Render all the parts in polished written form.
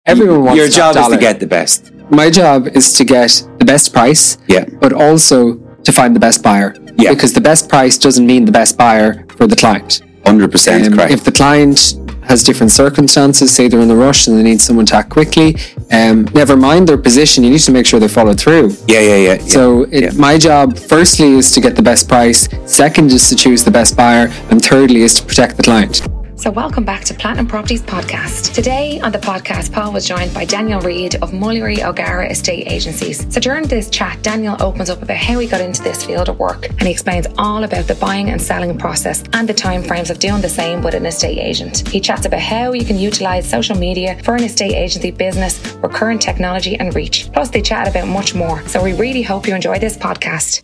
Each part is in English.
Everyone wants your top job is dollar. to get the best. My job is to get the best price, Yeah. but also to find the best buyer. Yeah. Because the best price doesn't mean the best buyer for the client. 100% correct. If the client has different circumstances, say they're in a rush and they need someone to act quickly, never mind their position, you need to make sure they follow through. Yeah. So my job, firstly, is to get the best price. Second is to choose the best buyer. And thirdly is to protect the client. So welcome back to Platinum Properties Podcast. Today on the podcast, Paul was joined by Daniel Reid of Mullery O'Gara Estate Agencies. So during this chat, Daniel opens up about how he got into this field of work, and he explains all about the buying and selling process and the timeframes of doing the same with an estate agent. He chats about how you can utilise social media for an estate agency business, recurrent technology and reach. Plus they chat about much more. So we really hope you enjoy this podcast.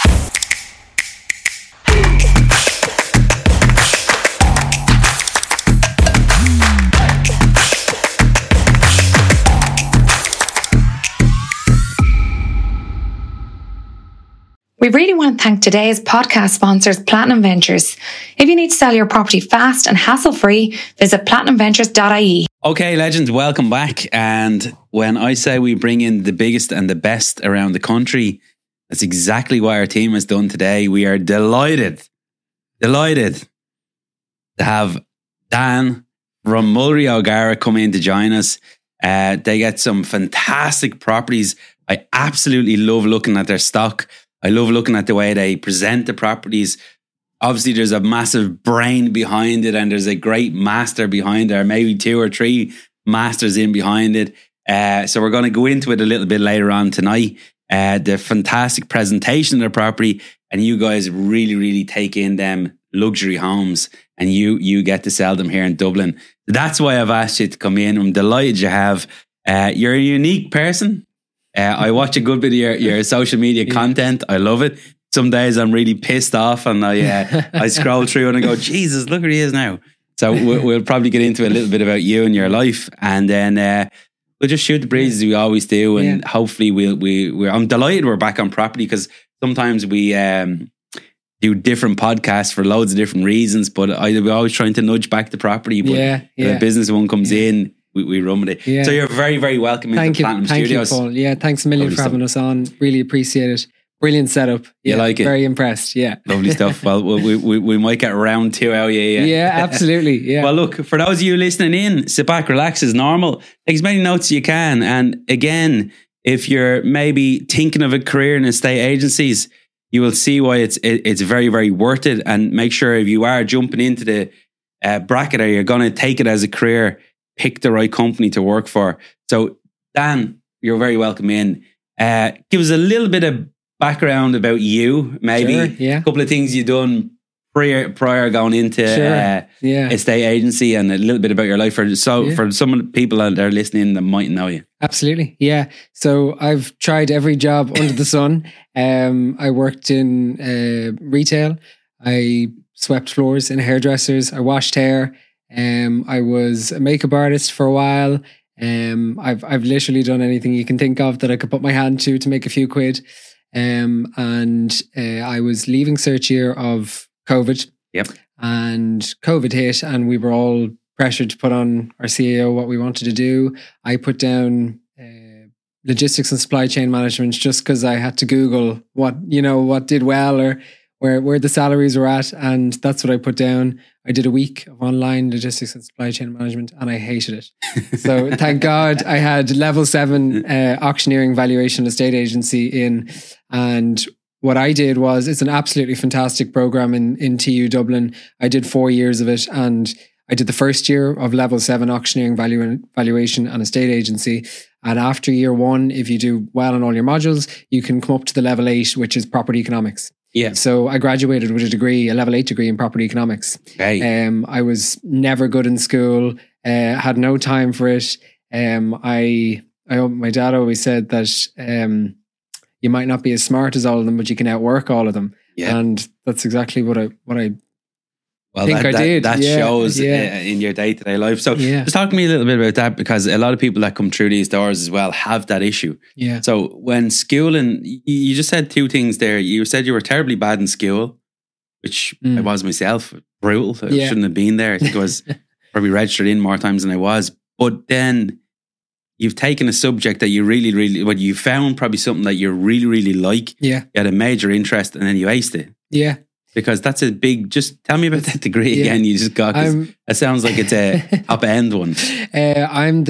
We really want to thank today's podcast sponsors, Platinum Ventures. If you need to sell your property fast and hassle-free, visit platinumventures.ie. Okay, legends, welcome back. And when I say we bring in the biggest and the best around the country, that's exactly what our team has done today. We are delighted to have Dan from Mullery O'Gara come in to join us. They get some fantastic properties. I absolutely love looking at their stock. I love looking at the way they present the properties. Obviously, there's a massive brain behind it and there's a great master behind it, or maybe 2 or 3 masters in behind it. So we're going to go into it a little bit later on tonight. The fantastic presentation of the property, and you guys really, really take in them luxury homes, and you get to sell them here in Dublin. That's why I've asked you to come in. I'm delighted you have. You're a unique person. I watch a good bit of your social media content. I love it. Some days I'm really pissed off and I scroll through and I go, Jesus, look where he is now. So we'll probably get into a little bit about you and your life, and then we'll just shoot the breeze as we always do. And hopefully I'm delighted we're back on property, because sometimes we do different podcasts for loads of different reasons, but we're always trying to nudge back the property. But the business one comes in, we run with it. Yeah. So you're very, very welcome into Platinum Studios. Thank you, Paul. Yeah, thanks a million for having us on. Really appreciate it. Brilliant setup. You like it? Very impressed. Yeah. Lovely stuff. Well, we might get round 2 out. Yeah, absolutely. Yeah. Well, look, for those of you listening in, sit back, relax as normal. Take as many notes as you can. And again, if you're maybe thinking of a career in estate agencies, you will see why it's very, very worth it. And make sure if you are jumping into the bracket, or you're going to take it as a career, pick the right company to work for. So, Dan, you're very welcome in. Give us a little bit of background about you, maybe. Sure, a couple of things you've done prior going into estate agency, and a little bit about your life for some of the people that are listening that might know you. Absolutely. Yeah. So I've tried every job under the sun. I worked in retail. I swept floors in hairdressers. I washed hair. I was a makeup artist for a while. I've literally done anything you can think of that I could put my hand to make a few quid. And I was leaving cert year of COVID. Yep. And COVID hit, and we were all pressured to put on our CEO what we wanted to do. I put down logistics and supply chain management just because I had to Google what did well, or where the salaries were at, and that's what I put down. I did a week of online logistics and supply chain management, and I hated it. So thank God I had level 7 auctioneering valuation estate agency in. And what I did was, it's an absolutely fantastic program in TU Dublin. I did 4 years of it, and I did the first year of level 7 auctioneering valuation and estate agency. And after year 1, if you do well on all your modules, you can come up to the level 8, which is property economics. Yeah. So I graduated with a level 8 degree in property economics. Okay. I was never good in school, had no time for it. My dad always said that you might not be as smart as all of them, but you can outwork all of them. Yeah. And that's exactly what I Well, think I did. That shows in your day-to-day life. So just talk to me a little bit about that, because a lot of people that come through these doors as well have that issue. Yeah. So when schooling, you just said 2 things there. You said you were terribly bad in school, which I was myself. Brutal. I shouldn't have been there. I think I was probably registered in more times than I was. But then you've taken a subject that you really, well, you found probably something that you really like. Yeah. You had a major interest and then you aced it. Yeah. Because that's a big, just tell me about that degree again you just got. 'Cause it sounds like it's a top end one. I'm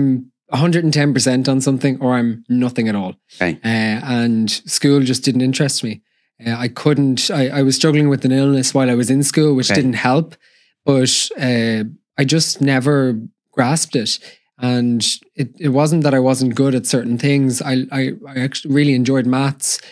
110% on something, or I'm nothing at all. Okay. And school just didn't interest me. I was struggling with an illness while I was in school, which didn't help, but I just never grasped it. And it wasn't that I wasn't good at certain things. I actually really enjoyed maths.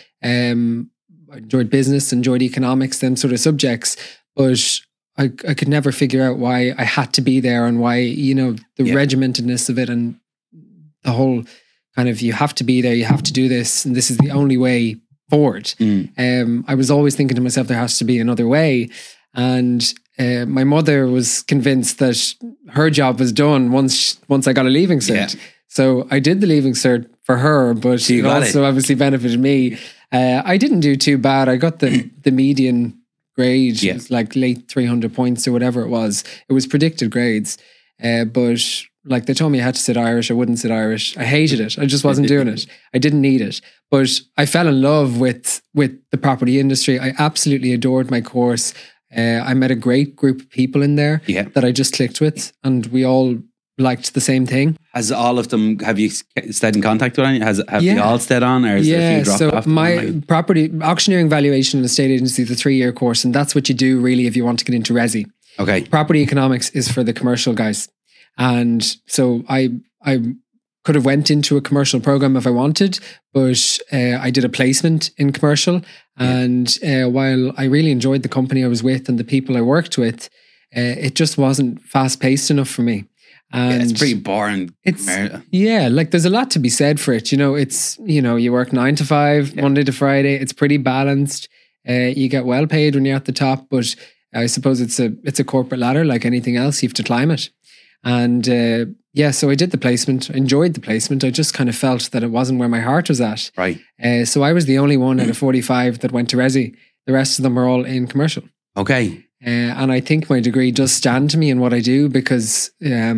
I enjoyed business, enjoyed economics, them sort of subjects, but I could never figure out why I had to be there and why, the regimentedness of it and the whole kind of, you have to be there, you have to do this, and this is the only way forward. I was always thinking to myself, there has to be another way. And my mother was convinced that her job was done once I got a leaving cert. Yeah. So I did the leaving cert for her, but it also obviously benefited me. I didn't do too bad. I got the median grade. It was like late 300 points or whatever it was. It was predicted grades. But like they told me I had to sit Irish. I wouldn't sit Irish. I hated it. I just wasn't doing it. I didn't need it. But I fell in love with the property industry. I absolutely adored my course. I met a great group of people in there that I just clicked with, and we all liked the same thing. Has all of them, have you stayed in contact with any? Have they all stayed on, or is there a few dropped off? So my property auctioneering, valuation and estate agency is a 3-year course, and that's what you do really if you want to get into resi. Okay. Property economics is for the commercial guys. And so I could have went into a commercial program if I wanted, but I did a placement in commercial. And while I really enjoyed the company I was with and the people I worked with, it just wasn't fast paced enough for me. And it's pretty boring. Like there's a lot to be said for it. You work 9 to 5, Monday to Friday. It's pretty balanced. You get well paid when you're at the top, but I suppose it's a corporate ladder like anything else. You have to climb it. And so I did the placement, enjoyed the placement. I just kind of felt that it wasn't where my heart was at. Right. So I was the only one out of 45 that went to resi. The rest of them were all in commercial. Okay. And I think my degree does stand to me in what I do because,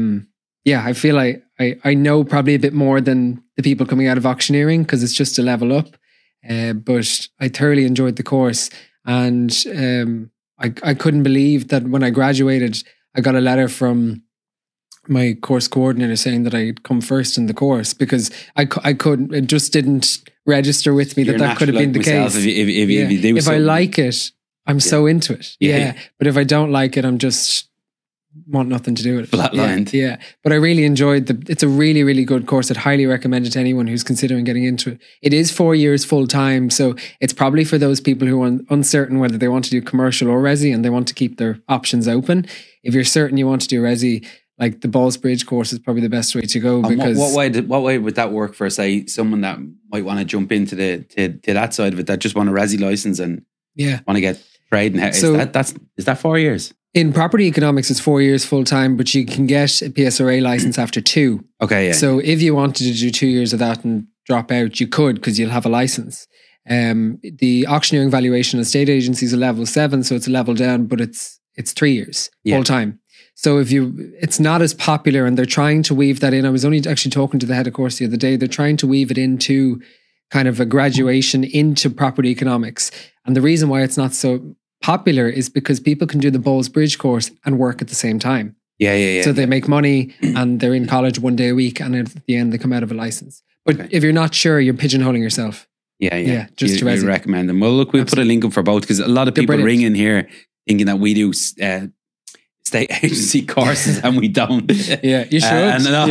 I feel I know probably a bit more than the people coming out of auctioneering because it's just a level up. But I thoroughly enjoyed the course. And I couldn't believe that when I graduated, I got a letter from my course coordinator saying that I'd come first in the course because I couldn't, it just didn't register with me that could have been the case. If I like it, I'm so into it. Yeah. But if I don't like it, I'm just want nothing to do with it. Flatlined. Yeah. But I really enjoyed it's a really, really good course. I'd highly recommend it to anyone who's considering getting into it. It is 4 years full time. So it's probably for those people who are uncertain whether they want to do commercial or resi and they want to keep their options open. If you're certain you want to do resi, like the Ballsbridge course is probably the best way to go. Because what way would that work for, say, someone that might want to jump into to that side of it, that just want a resi license and want to get trade? And is that 4 years? In property economics, it's 4 years full time, but you can get a PSRA license after 2. Okay, yeah. So if you wanted to do 2 years of that and drop out, you could because you'll have a license. The auctioneering, valuation and estate agency is a level 7, so it's a level down, but it's 3 years full time. So it's not as popular, and they're trying to weave that in. I was only actually talking to the head of course the other day. They're trying to weave it into kind of a graduation into property economics. And the reason why it's not so popular is because people can do the Ballsbridge course and work at the same time. Yeah. So they make money and they're in college 1 day a week, and at the end they come out of a license. But if you're not sure, you're pigeonholing yourself. Yeah. Just to recommend them. Well, look, we'll put a link up for both because a lot of people ring in here thinking that we do state agency courses and we don't. Yeah, you should.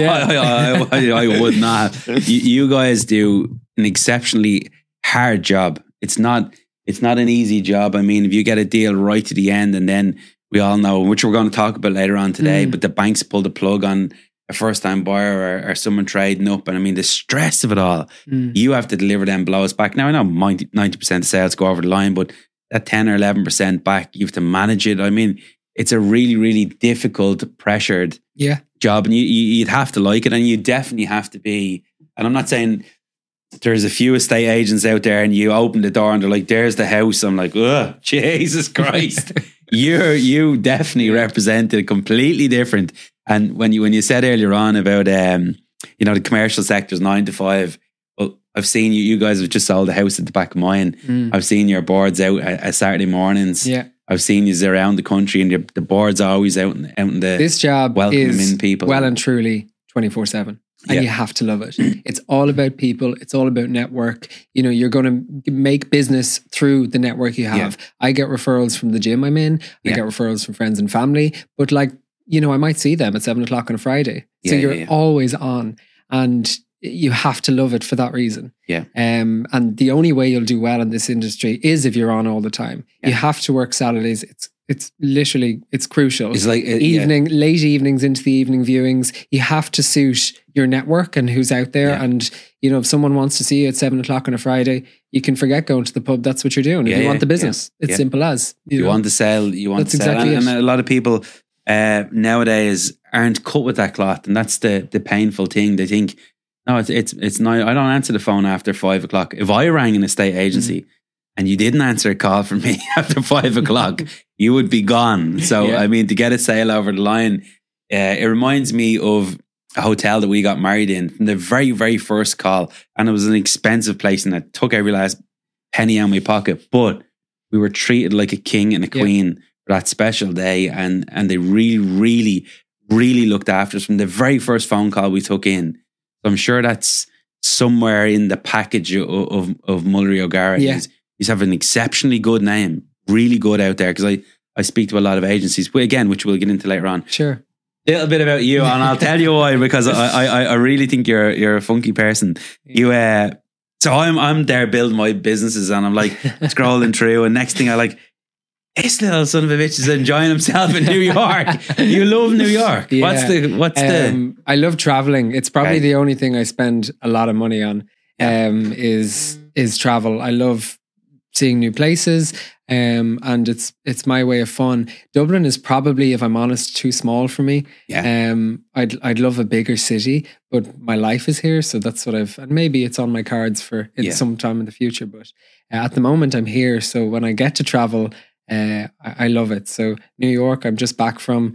I would not. You guys do an exceptionally hard job. It's not an easy job. I mean, if you get a deal right to the end, and then we all know, which we're going to talk about later on today, but the banks pull the plug on a first-time buyer or someone trading up, and I mean the stress of it all. You have to deliver them blows back. Now I know 90% of sales go over the line, but that 10 or 11% back, you have to manage it. I mean, it's a really, really difficult, pressured job, and you'd have to like it, and you definitely have to be. And I'm not saying there's a few estate agents out there, and you open the door and they're like, "There's the house." I'm like, "Oh, Jesus Christ!" you definitely represented completely different. And when you said earlier on about you know, the commercial sector's 9 to 5. Well, I've seen you guys have just sold a house at the back of mine. I've seen your boards out at Saturday mornings. Yeah. I've seen you around the country, and the boards are always out in the. This job is in people. well and truly 24/7, and you have to love it. It's all about people. It's all about network. You know, you're going to make business through the network you have. I get referrals from the gym I'm in. I get referrals from friends and family. But like, you know, I might see them at 7:00 on a Friday. So you're always on, and you have to love it for that reason. Yeah. And the only way you'll do well in this industry is if you're on all the time. You have to work Saturdays. It's literally, it's crucial. It's like late evenings into the evening viewings. You have to suit your network and who's out there. Yeah. And, you know, if someone wants to see you at 7:00 on a Friday, you can forget going to the pub. That's what you're doing. If you want the business, it's simple as. You want to sell, That's to sell. exactly And it. a lot of people nowadays aren't cut with that cloth. And that's the painful thing. They think, no, it's not. I don't answer the phone after 5:00. If I rang an estate agency and you didn't answer a call from me after 5:00, you would be gone. So, I mean, to get a sale over the line, it reminds me of a hotel that we got married in from the very, very first call. And it was an expensive place, and it took every last penny out of my pocket. But we were treated like a king and a queen for that special day. And they really, really, really looked after us from the very first phone call we took in. So I'm sure that's somewhere in the package of Mullery O'Gara. Yeah. He's have an exceptionally good name, really good out there. Because I speak to a lot of agencies, again, which we'll get into later on. Sure. A little bit about you, and I'll tell you why. Because I really think you're a funky person. So I'm there building my businesses, and I'm like scrolling through, and next thing I like, this little son of a bitch is enjoying himself in New York. You love New York. Yeah. What's the? I love traveling. It's probably the only thing I spend a lot of money on. Is travel. I love seeing new places, and it's my way of fun. Dublin is probably, if I'm honest, too small for me. I'd love a bigger city, but my life is here, so that's what and maybe it's on my cards for some time in the future. But at the moment, I'm here, so when I get to travel, I love it. So New York, I'm just back from.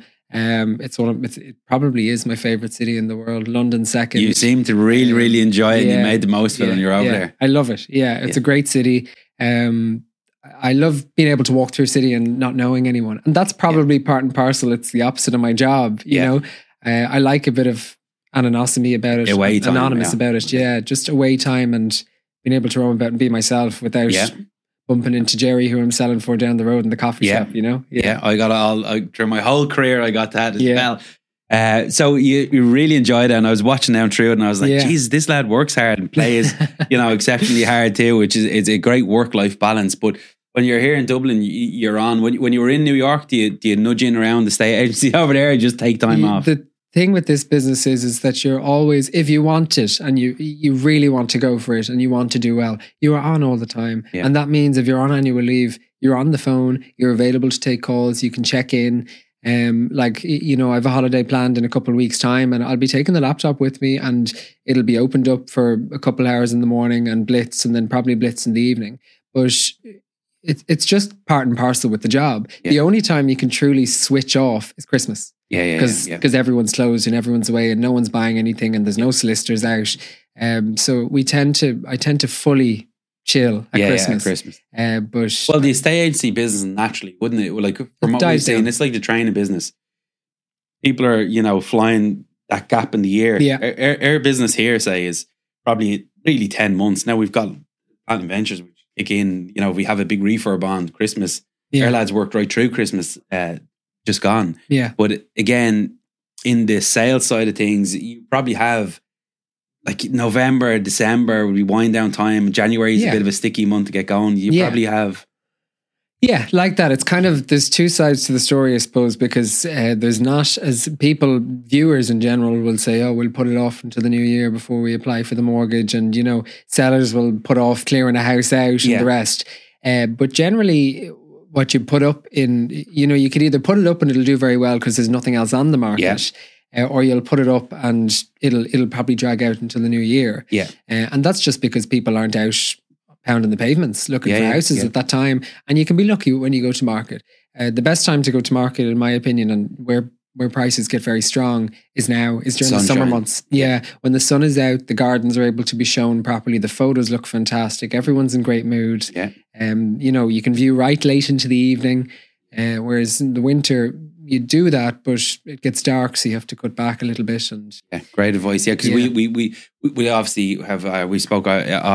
It probably is my favorite city in the world. London second. You seem to really, really enjoy it. And you made the most of it when you're over there. I love it. Yeah, it's a great city. I love being able to walk through a city and not knowing anyone, and that's probably part and parcel. It's the opposite of my job. You know, I like a bit of anonymity about it, about it. Yeah, just away time and being able to roam about and be myself without bumping into Jerry, who I'm selling for down the road in the coffee shop, you know? Yeah, I got through my whole career, I got that as well. So you really enjoyed it, and I was watching down through it, and I was like, Jesus, this lad works hard and plays, exceptionally hard too, which is a great work-life balance. But when you're here in Dublin, you're on. When you were in New York, do you nudge in around the state agency over there, or just take time off? The thing with this business is that you're always, if you want it and you really want to go for it and you want to do well, you are on all the time. And that means if you're on annual leave, you're on the phone, you're available to take calls, you can check in. I have a holiday planned in a couple of weeks' time, and I'll be taking the laptop with me, and it'll be opened up for a couple of hours in the morning and blitz, and then probably blitz in the evening. But it's just part and parcel with the job. The only time you can truly switch off is Christmas. Because everyone's closed and everyone's away and no one's buying anything and there's no solicitors out. So I tend to fully chill at Christmas. But the estate agency business naturally, wouldn't it? Like from what we've seen, it's like the training business. People are, flying that gap in the year. Our business here, say, is probably really 10 months. Now we've got Platinum Ventures, which kick in, we have a big refurb on Christmas. Our lads worked right through Christmas, just gone. But again, in the sales side of things, you probably have like November, December would be wind down time. January is a bit of a sticky month to get going. You probably have. Yeah, like that. It's kind of, there's two sides to the story, I suppose, because there's not, as viewers in general will say, oh, we'll put it off until the new year before we apply for the mortgage. And, sellers will put off clearing a house out and the rest. But generally, what you put up in, you could either put it up and it'll do very well because there's nothing else on the market, or you'll put it up and it'll probably drag out until the new year. And that's just because people aren't out pounding the pavements looking for houses at that time. And you can be lucky when you go to market. The best time to go to market, in my opinion, and we're where prices get very strong is during the summer Sunshine. months. Yeah. When the sun is out, the gardens are able to be shown properly. The photos look fantastic. Everyone's in great mood. Yeah. You can view right late into the evening. Whereas in the winter, you do that, but it gets dark, so you have to cut back a little bit. And yeah, great advice. Yeah, because we obviously have we spoke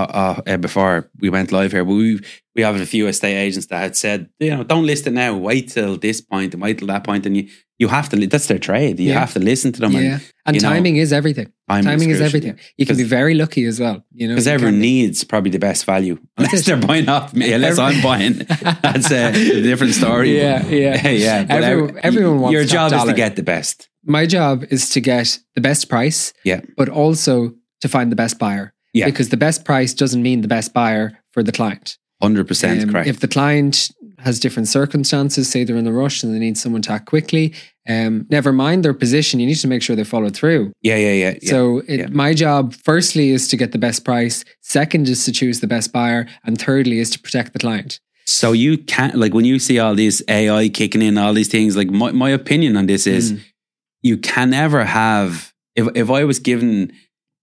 before we went live here, but we have a few estate agents that had said, don't list it now. Wait till this point and wait till that point, and you have to. That's their trade. You have to listen to them. Yeah, and timing is everything. Timing is everything. You can be very lucky as well. Because everyone needs probably the best value. Unless they're buying off me, unless I'm buying, that's a different story. Yeah. Everyone wants. Your job is to get the best. My job is to get the best price. Yeah, but also to find the best buyer. Yeah, because the best price doesn't mean the best buyer for the client. 100% correct. If the client has different circumstances, say they're in a rush and they need someone to act quickly, never mind their position, you need to make sure they follow through. Yeah. So my job, firstly, is to get the best price. Second is to choose the best buyer. And thirdly is to protect the client. So you can't, like when you see all these AI kicking in, all these things, like my opinion on this is you can never have, if I was given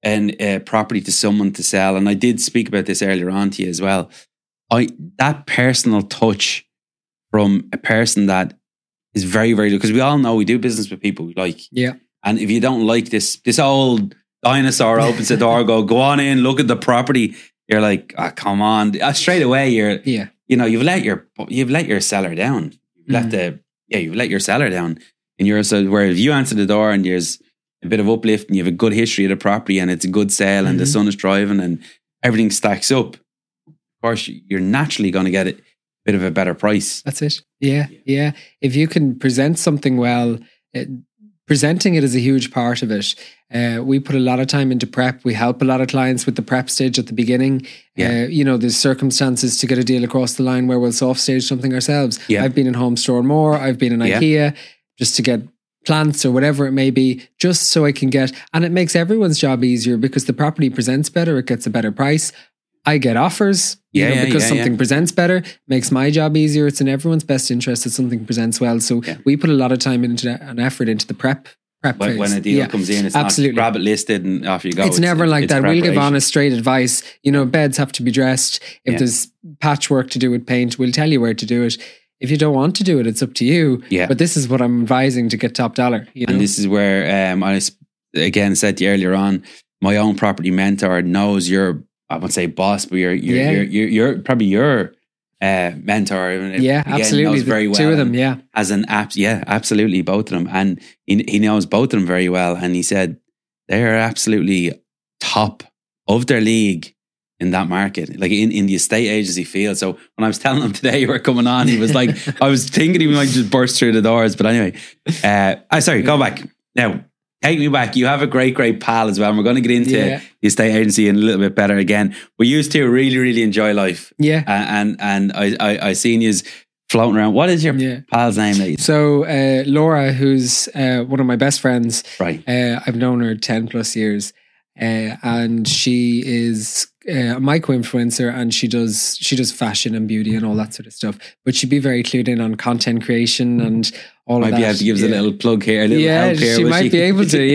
a property to someone to sell, and I did speak about this earlier on to you as well, that personal touch from a person that is very, very good, because we all know we do business with people we like. Yeah. And if you don't like this old dinosaur opens the door, go on in, look at the property. You're like, come on. Straight away, you've let your seller down. You've let your seller down. And where if you answer the door and there's a bit of uplift and you have a good history of the property and it's a good sale and the sun is driving and everything stacks up, of course, you're naturally going to get a bit of a better price. That's it. Yeah. If you can present something well, presenting it is a huge part of it. We put a lot of time into prep. We help a lot of clients with the prep stage at the beginning. There's circumstances to get a deal across the line where we'll soft stage something ourselves. Yeah. I've been in Home Store and More. I've been in IKEA just to get plants or whatever it may be, just so I can and it makes everyone's job easier because the property presents better. It gets a better price. I get offers, because something presents better, makes my job easier. It's in everyone's best interest that something presents well. So we put a lot of time into an effort into the prep phase. When a deal comes in, it's absolutely not grab it listed and off you go. It's never like that. We'll give honest, straight advice. Beds have to be dressed. If there's patchwork to do with paint, we'll tell you where to do it. If you don't want to do it, it's up to you. Yeah. But this is what I'm advising to get top dollar. And this is where I again said to you earlier on, my own property mentor knows your, I won't say boss, but you're probably your mentor. Yeah, absolutely. Knows very well. Two of them, yeah. As an app, yeah, absolutely, both of them. And he knows both of them very well. And he said they are absolutely top of their league in that market, like in the estate agency field. So when I was telling him today you were coming on, he was like, I was thinking he might just burst through the doors. But anyway, go back. Now, take me back. You have a great pal as well. And we're going to get into the estate agency in a little bit better again. We used to really, really enjoy life. Yeah. And I seen you floating around. What is your pal's name? So Laura, who's one of my best friends. Right. I've known her 10 plus years. And she is a micro-influencer, and she does fashion and beauty and all that sort of stuff. But she'd be very clued in on content creation and all of that. Might be able to give us a little plug here, a little help here. She might be able to.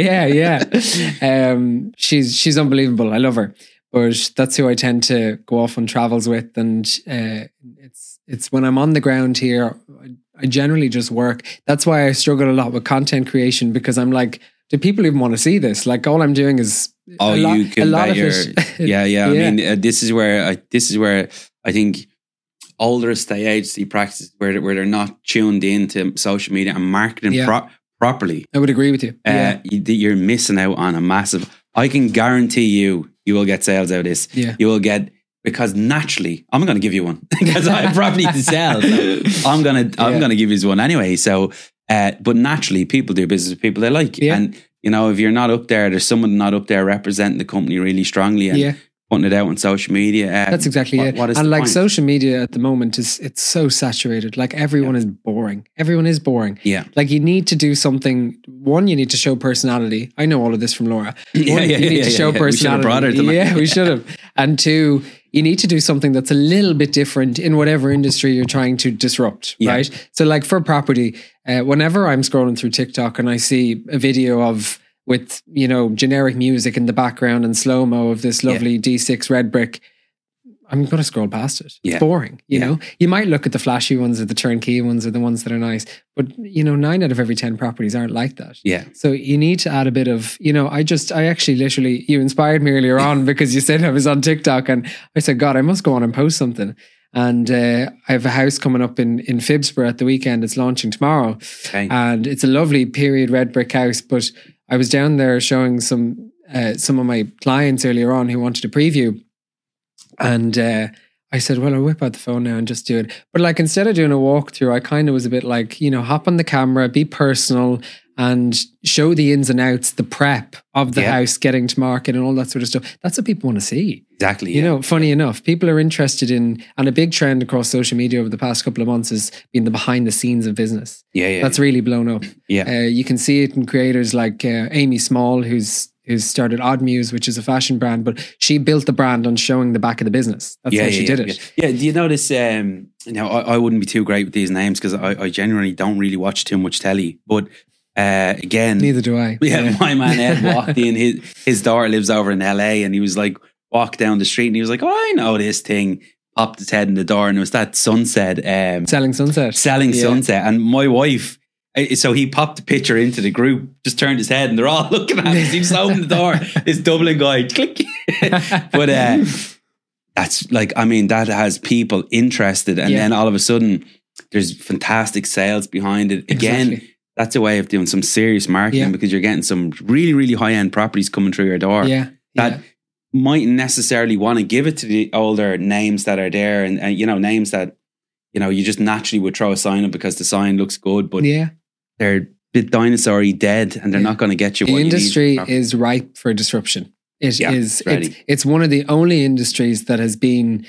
Yeah. She's unbelievable. I love her. But that's who I tend to go off on travels with. And it's when I'm on the ground here, I generally just work. That's why I struggle a lot with content creation, because I'm like, do people even want to see this? Like, all I'm doing is a lot of it. Yeah. I mean, this is where I think older estate agency practices where they're not tuned into social media and marketing properly. I would agree with you. You're missing out on a massive. I can guarantee you will get sales out of this. Yeah. You will get, because naturally, I'm going to give you one because I have property to sell. So I'm going to give you one anyway. So. But naturally, people do business with people they like. Yeah. And, if you're not up there, there's someone not up there representing the company really strongly. And putting it out on social media. That's exactly it. What is and the like point? social media at the moment it's so saturated. Like everyone is boring. Everyone is boring. Yeah. Like you need to do something. One, you need to show personality. I know all of this from Laura. One, Yeah, you need to show We should have personality. brought her tonight. Yeah, we should have. And two, you need to do something that's a little bit different in whatever industry you're trying to disrupt, Yeah. right? So like for property, whenever I'm scrolling through TikTok and I see a video with, you know, generic music in the background and slow-mo of this lovely D6 red brick, I'm going to scroll past it. Yeah. It's boring, you know? You might look at the flashy ones or the turnkey ones or the ones that are nice, but, you know, 9 out of every 10 properties aren't like that. Yeah. So you need to add a bit of, you know, I actually literally, you inspired me earlier on because you said I was on TikTok and I said, God, I must go on and post something. And I have a house coming up in Phibsborough at the weekend. It's launching tomorrow. Okay. And it's a lovely period red brick house, but I was down there showing some of my clients earlier on who wanted a preview. And I said, well, I'll whip out the phone now and just do it. But like, instead of doing a walkthrough, I kind of was a bit like, you know, hop on the camera, be personal and show the ins and outs, the prep of the house getting to market and all that sort of stuff. That's what people want to see. Exactly. You know, funny enough, people are interested in, and a big trend across social media over the past couple of months has been the behind the scenes of business. Yeah. That's really blown up. Yeah. You can see it in creators like Amy Small, who's started Odd Muse, which is a fashion brand, but she built the brand on showing the back of the business. That's how she did it. Yeah. Do you notice, now I wouldn't be too great with these names because I genuinely don't really watch too much telly, but again, neither do I. Yeah, my man Ed walked in, his daughter lives over in LA and he was like, walked down the street and he was like, oh, I know this thing, popped his head in the door and it was that Sunset. Selling Sunset. And my wife, so he popped the picture into the group, just turned his head and they're all looking at him. He just opened the door. This Dublin guy, click. But that's like, I mean, that has people interested. And then all of a sudden, there's fantastic sales behind it. Again, that's a way of doing some serious marketing because you're getting some really, really high-end properties coming through your door. That mightn't necessarily want to give it to the older names that are there and you know, names that, you know, you just naturally would throw a sign up because the sign looks good, but they're a bit dinosaur-y dead and they're not going to get you what you need. The industry is ripe for disruption. It's one of the only industries that has been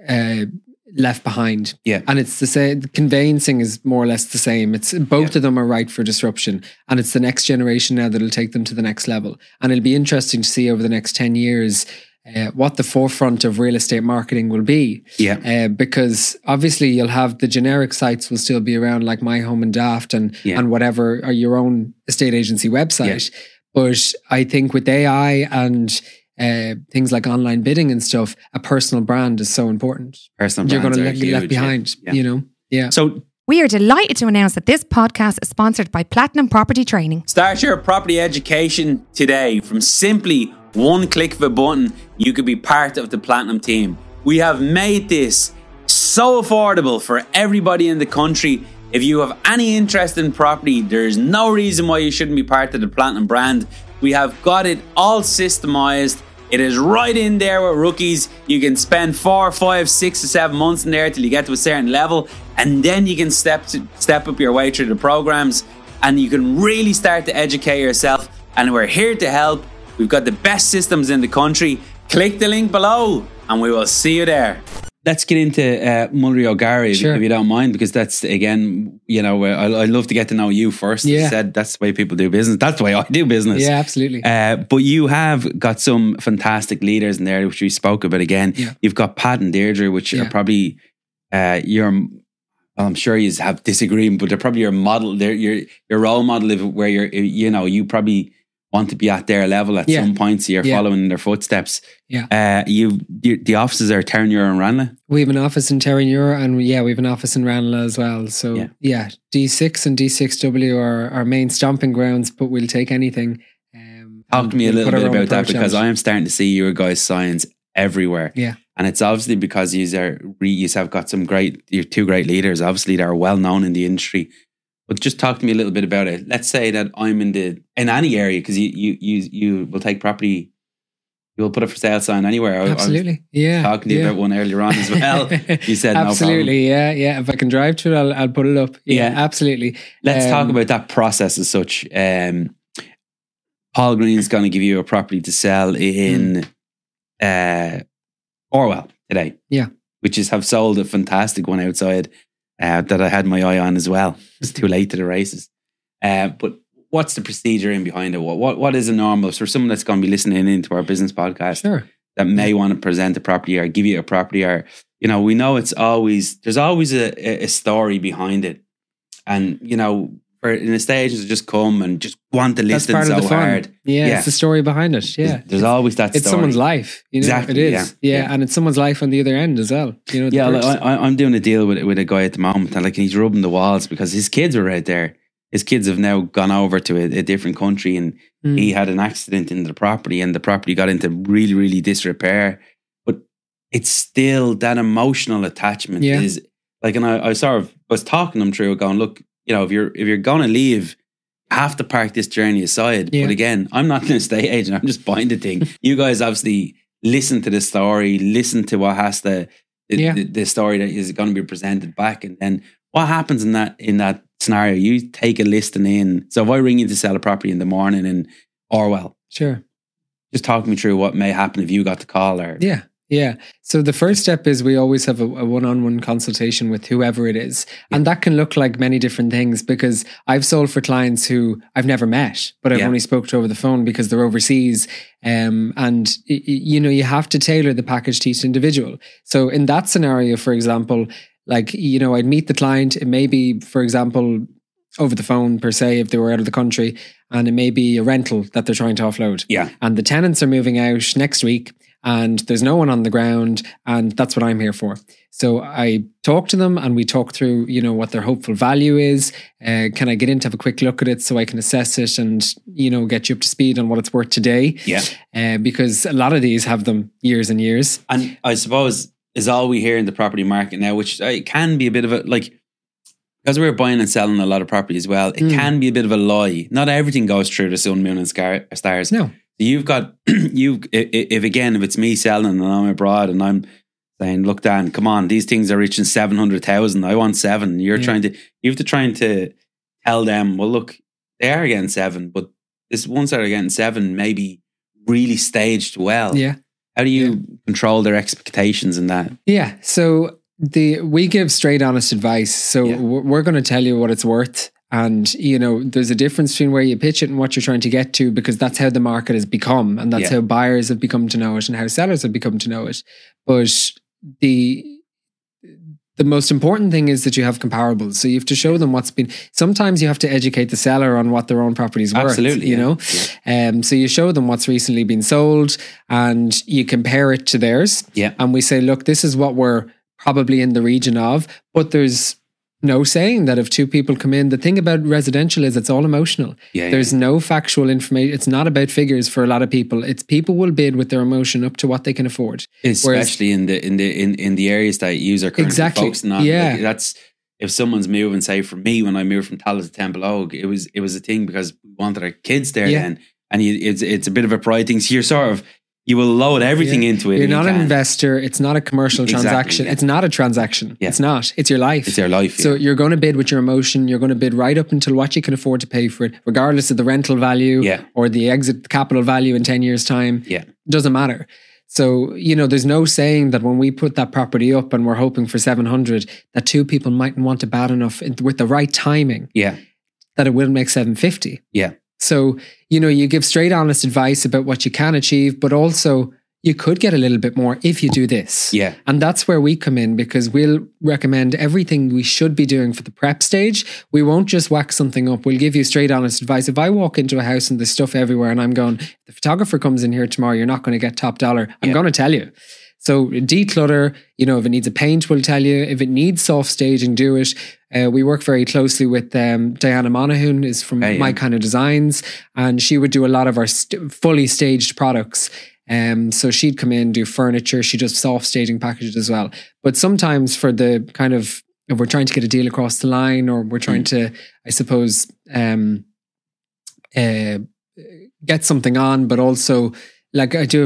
left behind. And it's the same. Conveyancing is more or less the same. It's both of them are ripe for disruption, and it's the next generation now that'll take them to the next level. And it'll be interesting to see over the next 10 years what the forefront of real estate marketing will be. Because obviously you'll have the generic sites will still be around, like My Home and Daft and whatever, or your own estate agency website. But I think with AI and things like online bidding and stuff, a personal brand is so important. You're going to get left behind, you know? So we are delighted to announce that this podcast is sponsored by Platinum Property Training. Start your property education today. From simply one click of a button, you could be part of the Platinum team. We have made this so affordable for everybody in the country. If you have any interest in property, there's no reason why you shouldn't be part of the Platinum brand. We have got it all systemized. It is right in there with rookies. You can spend 4, 5, 6 or 7 months in there till you get to a certain level, and then you can step up your way through the programs, and you can really start to educate yourself. And we're here to help. We've got the best systems in the country. Click the link below, and we will see you there. Let's get into Mulry O'Gara, if you don't mind, because that's, again, you know, I'd love to get to know you first. As I said, that's the way people do business. That's the way I do business. Yeah, absolutely. But you have got some fantastic leaders in there, which we spoke about again. You've got Pat and Deirdre, which are probably I'm sure you have disagreement, but they're probably your model. They're your role model of where you probably want to be at their level at some point, so you're following in their footsteps. The offices are Terranure and Ranelagh. We have an office in Terranure, and we have an office in Ranelagh as well. So D6 and D6W are our main stomping grounds, but we'll take anything. Talk to me a little bit about that, because I am starting to see your guys' signs everywhere. And it's obviously because you have got you're two great leaders, obviously, that are well known in the industry. But just talk to me a little bit about it. Let's say that I'm in any area, because you will take property, you will put a for sale sign anywhere. Absolutely, I was talking to you about one earlier on as well. You said absolutely, no problem. Yeah. If I can drive to it, I'll put it up. Yeah, absolutely. Let's talk about that process as such. Paul Green's going to give you a property to sell in Orwell today. Yeah. Which is have sold a fantastic one outside that I had my eye on as well. It's too late to the races. But what's the procedure in behind it? What is a normal for someone that's going to be listening into our business podcast that may want to present a property or give you a property, or we know there's always a story behind it, and for an estate agent to just come and just want to list it so hard. Yeah, it's the story behind it. Yeah, there's always that. It's story. Someone's life. Exactly. It is. Yeah, and it's someone's life on the other end as well. I'm doing a deal with a guy at the moment, and he's rubbing the walls because his kids are out there. His kids have now gone over to a different country, and he had an accident in the property, and the property got into really, really disrepair. But it's still that emotional attachment is like, and I sort of was talking them through, going, look, if you're going to leave, you have to park this journey aside. But again, I'm not an estate agent. I'm just buying the thing. You guys obviously listen to the story, listen to what has the story that is going to be presented back, and then what happens in that scenario. You take a listing in. So if I ring you to sell a property in the morning in Orwell, sure, just talk me through what may happen if you got the call. Or Yeah. So the first step is we always have a one-on-one consultation with whoever it is. And that can look like many different things, because I've sold for clients who I've never met, but I've only spoke to over the phone because they're overseas. And you have to tailor the package to each individual. So in that scenario, for example, I'd meet the client. It may be, for example, over the phone per se, if they were out of the country, and it may be a rental that they're trying to offload. Yeah. And the tenants are moving out next week, and there's no one on the ground, and that's what I'm here for. So I talk to them, and we talk through, what their hopeful value is. Can I get in to have a quick look at it so I can assess it and, get you up to speed on what it's worth today? Yeah. Because a lot of these have them years and years. And I suppose is all we hear in the property market now, which can be a bit of a, because we're buying and selling a lot of property as well, it can be a bit of a lie. Not everything goes through the sun, moon and stars. No. You've got, if it's me selling and I'm abroad and I'm saying, look, Dan, come on, these things are reaching 700,000. I want 7. You have to try to tell them, well, look, they are getting 7, but this ones that are getting 7 maybe really staged well. Yeah. How do you control their expectations in that? Yeah. So we give straight, honest advice. So we're going to tell you what it's worth. And, there's a difference between where you pitch it and what you're trying to get to, because that's how the market has become. And that's how buyers have become to know it and how sellers have become to know it. But the most important thing is that you have comparables. So you have to show them sometimes you have to educate the seller on what their own property's worth. Absolutely. So you show them what's recently been sold and you compare it to theirs. Yeah. And we say, look, this is what we're probably in the region of, but there's no saying that if two people come in. The thing about residential is it's all emotional. There's no factual information. It's not about figures for a lot of people. It's people will bid with their emotion up to what they can afford. Especially in the areas that you are currently focusing on. That's if someone's moving. Say for me, when I moved from Tallaght to Temple Oak, it was a thing because we wanted our kids there then, and it's a bit of a pride thing. So you will load everything into it. You're not an investor. It's not a commercial transaction. It's not a transaction. It's not. It's your life. It's your life. So you're going to bid with your emotion. You're going to bid right up until what you can afford to pay for it, regardless of the rental value or the exit capital value in 10 years' time. Yeah. It doesn't matter. So, there's no saying that when we put that property up and we're hoping for 700, that two people mightn't want it bad enough with the right timing. That it will make 750. Yeah. So, you give straight, honest advice about what you can achieve, but also you could get a little bit more if you do this. Yeah. And that's where we come in, because we'll recommend everything we should be doing for the prep stage. We won't just whack something up. We'll give you straight, honest advice. If I walk into a house and there's stuff everywhere and I'm going, if the photographer comes in here tomorrow, you're not going to get top dollar. I'm going to tell you. So declutter, if it needs a paint, we'll tell you. If it needs soft staging, do it. We work very closely with Diana Monaghan, is from My Kind of Designs, and she would do a lot of our fully staged products. So she'd come in, do furniture. She does soft staging packages as well. But sometimes for the kind of, if we're trying to get a deal across the line, or we're trying to, I suppose, get something on, but also I do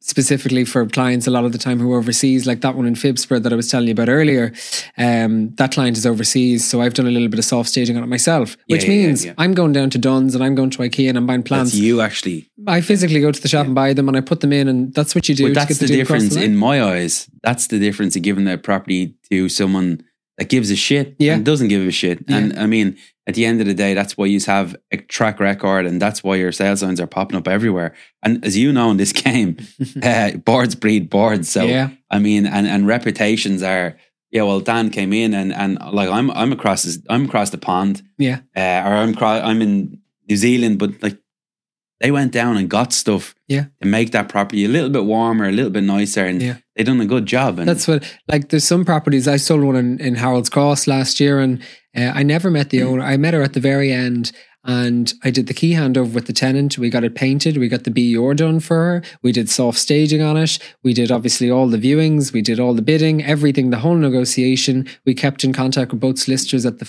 specifically for clients a lot of the time who are overseas, like that one in Phibsborough that I was telling you about earlier. That client is overseas, so I've done a little bit of soft staging on it myself, which means I'm going down to Dunn's and I'm going to IKEA and I'm buying plants. That's you actually. I physically go to the shop and buy them and I put them in, and that's what you do. But that's the difference in my eyes. That's the difference of giving the property to someone that gives a shit and doesn't give a shit. And I mean, at the end of the day, that's why you have a track record, and that's why your sales signs are popping up everywhere. And as you know in this game, boards breed boards. So I mean, and reputations are, well, Dan came in and like I'm across the pond. Yeah. Or I'm in New Zealand, but like they went down and got stuff to make that property a little bit warmer, a little bit nicer, and they done a good job. And that's what, like, there's some properties. I sold one in Harold's Cross last year, and I never met the owner. I met her at the very end, and I did the key handover with the tenant. We got it painted. We got the BER done for her. We did soft staging on it. We did obviously all the viewings. We did all the bidding, everything, the whole negotiation. We kept in contact with both solicitors at the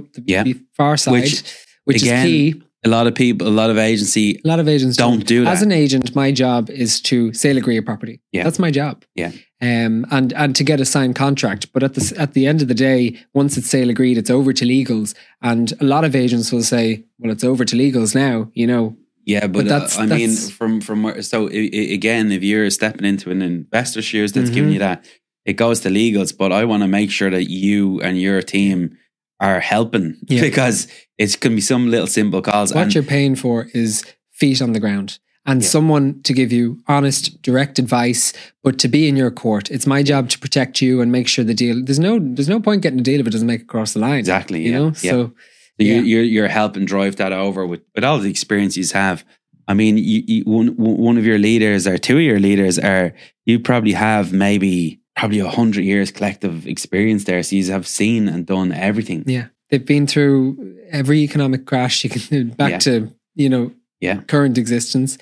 far side, which again, is key. A lot of agents don't do that. As an agent, my job is to sale agree a property. Yeah. That's my job. Yeah. And to get a signed contract. But at the end of the day, once it's sale agreed, it's over to legals. And a lot of agents will say, well, it's over to legals now, you know. Yeah, but I mean, so again, if you're stepping into an investor's shoes that's giving you that, it goes to legals. But I want to make sure that you and your team are helping, because it can be some little simple calls. What you're paying for is feet on the ground and someone to give you honest, direct advice, but to be in your court. It's my job to protect you and make sure the deal, there's no point getting a deal if it doesn't make it across the line. Exactly. You know? Yeah. So you're helping drive that over with all the experience you have. I mean, one of your leaders or two of your leaders you probably have probably 100 years collective experience there. So you have seen and done everything. Yeah. They've been through every economic crash you can back to, current existence.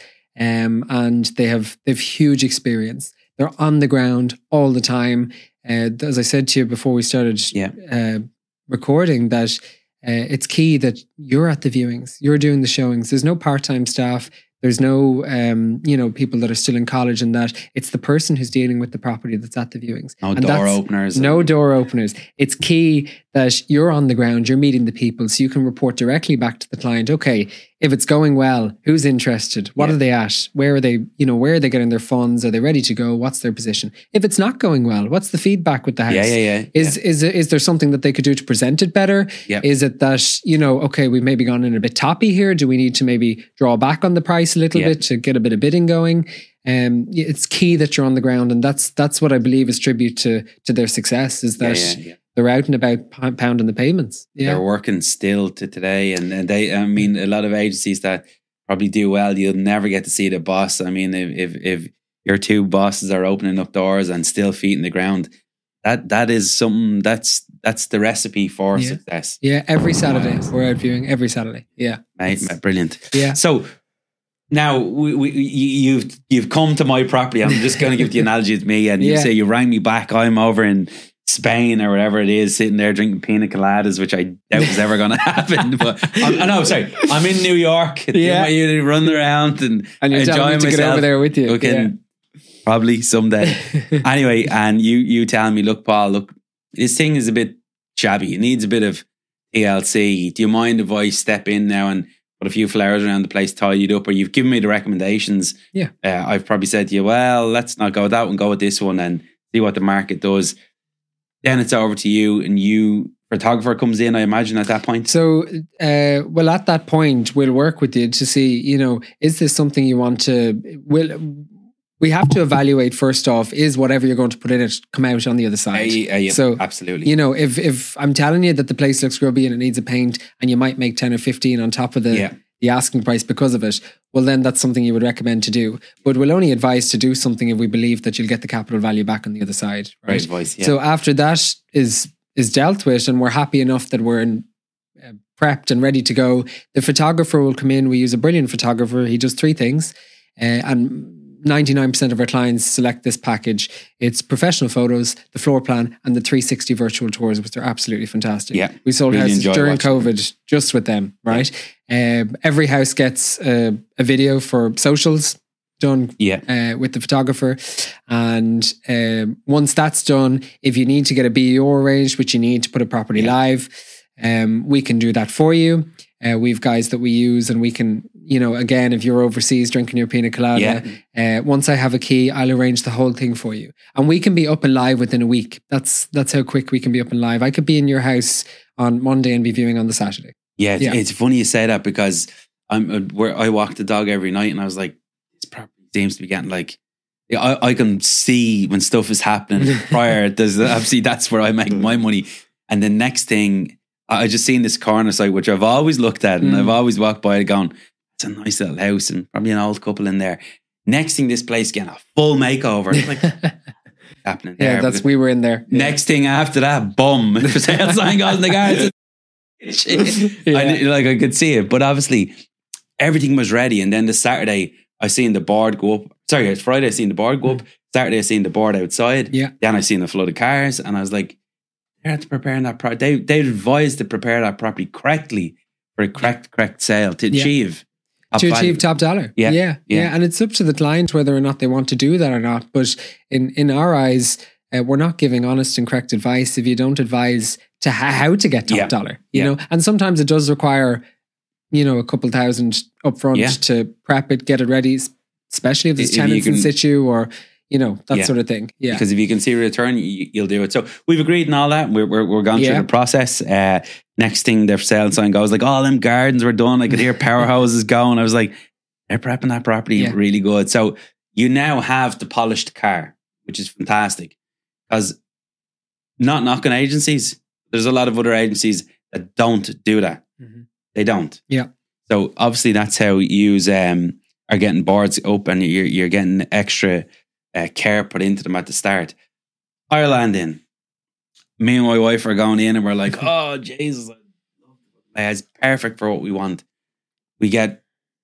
And they have huge experience. They're on the ground all the time. As I said to you before we started recording, that it's key that you're at the viewings, you're doing the showings. There's no part-time staff. There's no, people that are still in college and that. It's the person who's dealing with the property that's at the viewings. No door openers. No door openers. It's key that you're on the ground, you're meeting the people, so you can report directly back to the client. Okay, if it's going well, who's interested? What are they at? Where are they? Where are they getting their funds? Are they ready to go? What's their position? If it's not going well, what's the feedback with the house? Is there something that they could do to present it better? Yeah. Is it that, okay, we've maybe gone in a bit toppy here? Do we need to maybe draw back on the price a little bit to get a bit of bidding going? It's key that you're on the ground, and that's what I believe is tribute to their success, is that they're out and about pounding the pavements. Yeah. They're working still to today, and they, I mean, a lot of agencies that probably do well, you'll never get to see the boss. I mean, if your two bosses are opening up doors and still feet in the ground, that is something that's the recipe for success. Yeah, every Saturday we're out viewing every Saturday. Yeah, mate, brilliant. Yeah. So now you've come to my property. I'm just going to give the analogy to me, and you say you rang me back. I'm over in Spain or whatever it is, sitting there drinking pina coladas, which I doubt was ever going to happen. But I'm in New York. You run around and you're enjoying myself. To get over there with you. Probably someday. Anyway, and you tell me, look, Paul, this thing is a bit shabby. It needs a bit of TLC. Do you mind if I step in now and put a few flowers around the place, tidy it up? Or you've given me the recommendations. Yeah. I've probably said to you, well, let's not go with that one, go with this one and see what the market does. Then it's over to you, and photographer comes in, I imagine, at that point. So, at that point, we'll work with you to see, is this something you want to... We have to evaluate first off, is whatever you're going to put in it come out on the other side? So absolutely. If I'm telling you that the place looks grubby and it needs a paint, and you might make 10 or 15 on top of the asking price because of it, well, then that's something you would recommend to do. But we'll only advise to do something if we believe that you'll get the capital value back on the other side. Right? Great advice, yeah. So after that is dealt with, and we're happy enough that we're prepped and ready to go, the photographer will come in. We use a brilliant photographer. He does three things, and 99% of our clients select this package. It's professional photos, the floor plan, and the 360 virtual tours, which are absolutely fantastic. Yeah, we sold really houses during COVID just with them, right? Every house gets a video for socials. done with the photographer. And once that's done, if you need to get a BEO arranged, which you need to put a property live, we can do that for you. We've guys that we use, and we can, again, if you're overseas drinking your pina colada, once I have a key, I'll arrange the whole thing for you. And we can be up and live within a week. That's how quick we can be up and live. I could be in your house on Monday and be viewing on the Saturday. Yeah, it's funny you say that, because I walk the dog every night, and I was like, this property seems to be getting like, I can see when stuff is happening prior. Obviously, that's where I make my money. And the next thing, I just seen this corner site, which I've always looked at, and I've always walked by it going, it's a nice little house and probably an old couple in there. Next thing, this place getting a full makeover. It's like, what's happening there? Yeah, we were in there. Next thing after that, boom, for sale sign goes in the garden. I could see it, but obviously everything was ready. And then the Saturday, I seen the board go up. Sorry, it's Friday, I seen the board go up. Saturday, I seen the board outside. Yeah. Then I seen the flood of cars, and I was like, they're preparing that property. They advised to prepare that property correctly for a correct sale to achieve top dollar. Yeah. And it's up to the client whether or not they want to do that or not. But in our eyes, we're not giving honest and correct advice if you don't advise to how to get top dollar. You know, and sometimes it does require, a couple thousand upfront to prep it, get it ready, especially if there's tenants in situ or that sort of thing. Yeah, because if you can see a return, you'll do it. So we've agreed on all that. We're gone through the process. Next thing, their sale sign goes like, all them gardens were done. I could hear power hoses going. I was like, they're prepping that property really good. So you now have the polished car, which is fantastic. Because not knocking agencies, there's a lot of other agencies that don't do that. Mm-hmm. They don't. Yeah. So obviously that's how you are getting boards up, and you're getting extra care put into them at the start. Ireland in. Me and my wife are going in, and we're like, oh Jesus, it's perfect for what we want. We get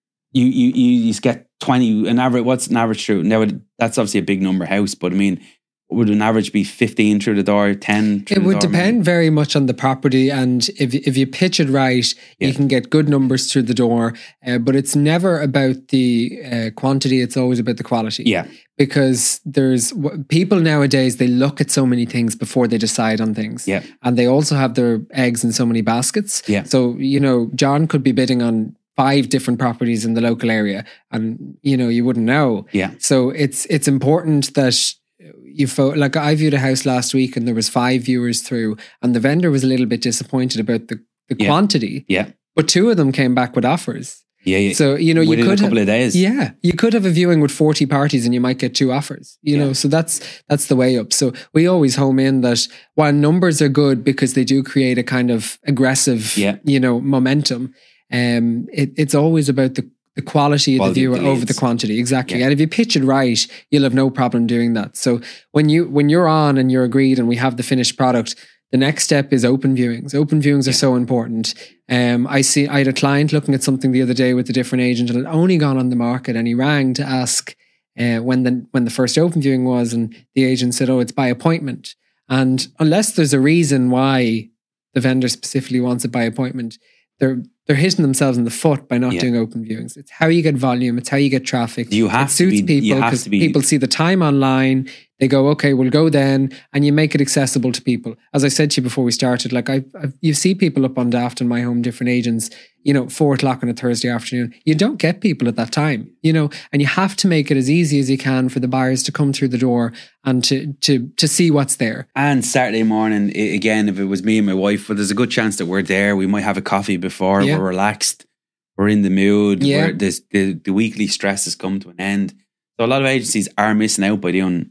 you get 20 an average. What's an average through? Now that's obviously a big number house, but I mean, would an average be 15 through the door, 10 through the door? It would depend very much on the property, and if you pitch it right, you can get good numbers through the door. But it's never about the quantity; it's always about the quality. Yeah, because there's people nowadays, they look at so many things before they decide on things. Yeah, and they also have their eggs in so many baskets. Yeah, so John could be bidding on 5 different properties in the local area, and you wouldn't know. Yeah, so it's important that. Like I viewed a house last week, and there was 5 viewers through, and the vendor was a little bit disappointed about the quantity. Yeah, but 2 of them came back with offers. Yeah. So you within could a couple of days. Yeah, you could have a viewing with 40 parties, and you might get 2 offers. You know, so that's the way up. So we always home in that while numbers are good because they do create a kind of aggressive, momentum. It's always about the quality of the viewer over the quantity. Exactly. And if you pitch it right, you'll have no problem doing that. So when you're on and you're agreed and we have the finished product, the next step is open viewings. Open viewings are so important. I had a client looking at something the other day with a different agent, and it had only gone on the market, and he rang to ask when the first open viewing was, and the agent said, oh, it's by appointment. And unless there's a reason why the vendor specifically wants it by appointment, they're hitting themselves in the foot by not doing open viewings. It's how you get volume. It's how you get traffic. It suits people because people see the time online. They go, okay, we'll go then, and you make it accessible to people. As I said to you before we started, like you see people up on Daft in my home, different agents, 4:00 on a Thursday afternoon. You don't get people at that time, and you have to make it as easy as you can for the buyers to come through the door and to see what's there. And Saturday morning, again, if it was me and my wife, well, there's a good chance that we're there. We might have a coffee before. We're relaxed. We're in the mood. Yeah. The weekly stress has come to an end. So a lot of agencies are missing out by doing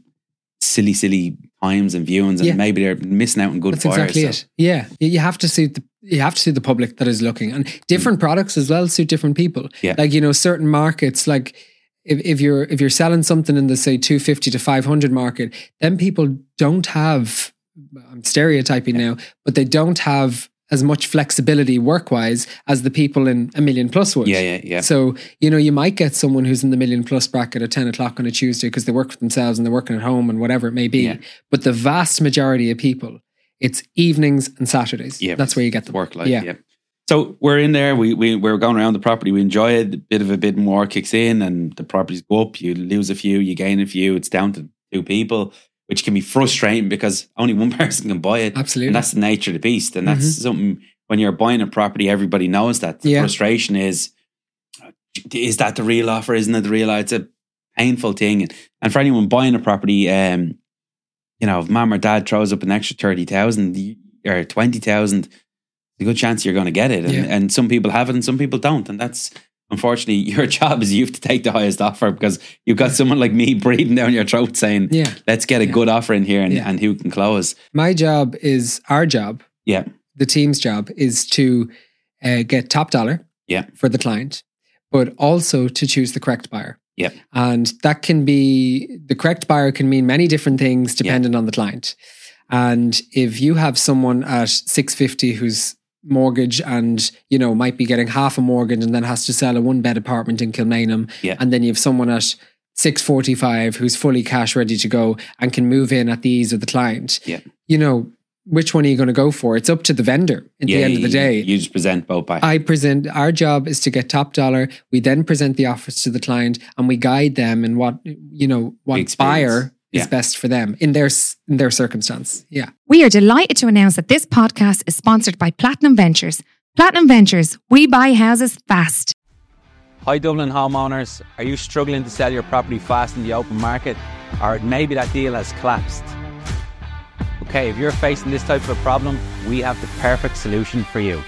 silly times and viewings, and maybe they're missing out on good buyers. That's exactly it. Yeah, you have to suit the public that is looking, and different products as well suit different people. Yeah. Like certain markets, like if you're selling something in the say 250 to 500 market, then people don't have. I'm stereotyping now, but they don't have as much flexibility work-wise as the people in $1 million plus would. Yeah. So, you might get someone who's in the $1 million plus bracket at 10 o'clock on a Tuesday because they work for themselves and they're working at home and whatever it may be. Yeah. But the vast majority of people, it's evenings and Saturdays. Yeah. That's where you get them. Work life. Yeah. So we're in there. We're going around the property. We enjoy it. A bit more kicks in, and the properties go up. You lose a few, you gain a few. It's down to 2 people, which can be frustrating because only one person can buy it. Absolutely, and that's the nature of the beast. And that's something when you're buying a property, everybody knows that. The frustration is that the real offer? Isn't it the real? It's a painful thing. And for anyone buying a property, if mom or dad throws up an extra 30,000 or 20,000. A good chance you're going to get it. And some people have it and some people don't. And that's, unfortunately, your job is you have to take the highest offer because you've got someone like me breathing down your throat saying, let's get a good offer in here and who can close. My job is our job. Yeah. The team's job is to get top dollar for the client, but also to choose the correct buyer. Yeah. And that can be, the correct buyer can mean many different things depending on the client. And if you have someone at 650 who's mortgage and might be getting half a mortgage and then has to sell a 1-bed apartment in Kilmainham, and then you have someone at 645 who's fully cash ready to go and can move in at the ease of the client, which one are you going to go for? It's up to the vendor at the end of the day. You just present both back. Our job is to get top dollar. We then present the offers to the client and we guide them in what buyer is best for them in their circumstance. Yeah. We are delighted to announce that this podcast is sponsored by Platinum Ventures. Platinum Ventures, we buy houses fast. Hi Dublin homeowners, are you struggling to sell your property fast in the open market? Or maybe that deal has collapsed? Okay, if you're facing this type of a problem, we have the perfect solution for you.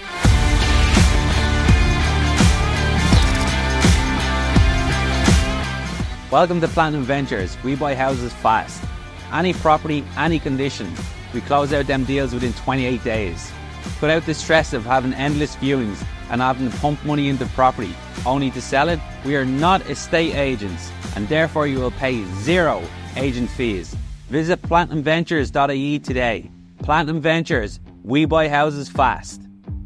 Welcome to Platinum Ventures. We buy houses fast. Any property, any condition. We close out them deals within 28 days. Cut out the stress of having endless viewings and having to pump money into property only to sell it. We are not estate agents and therefore you will pay 0 agent fees. Visit platinumventures.ie today. Platinum Ventures. We buy houses fast.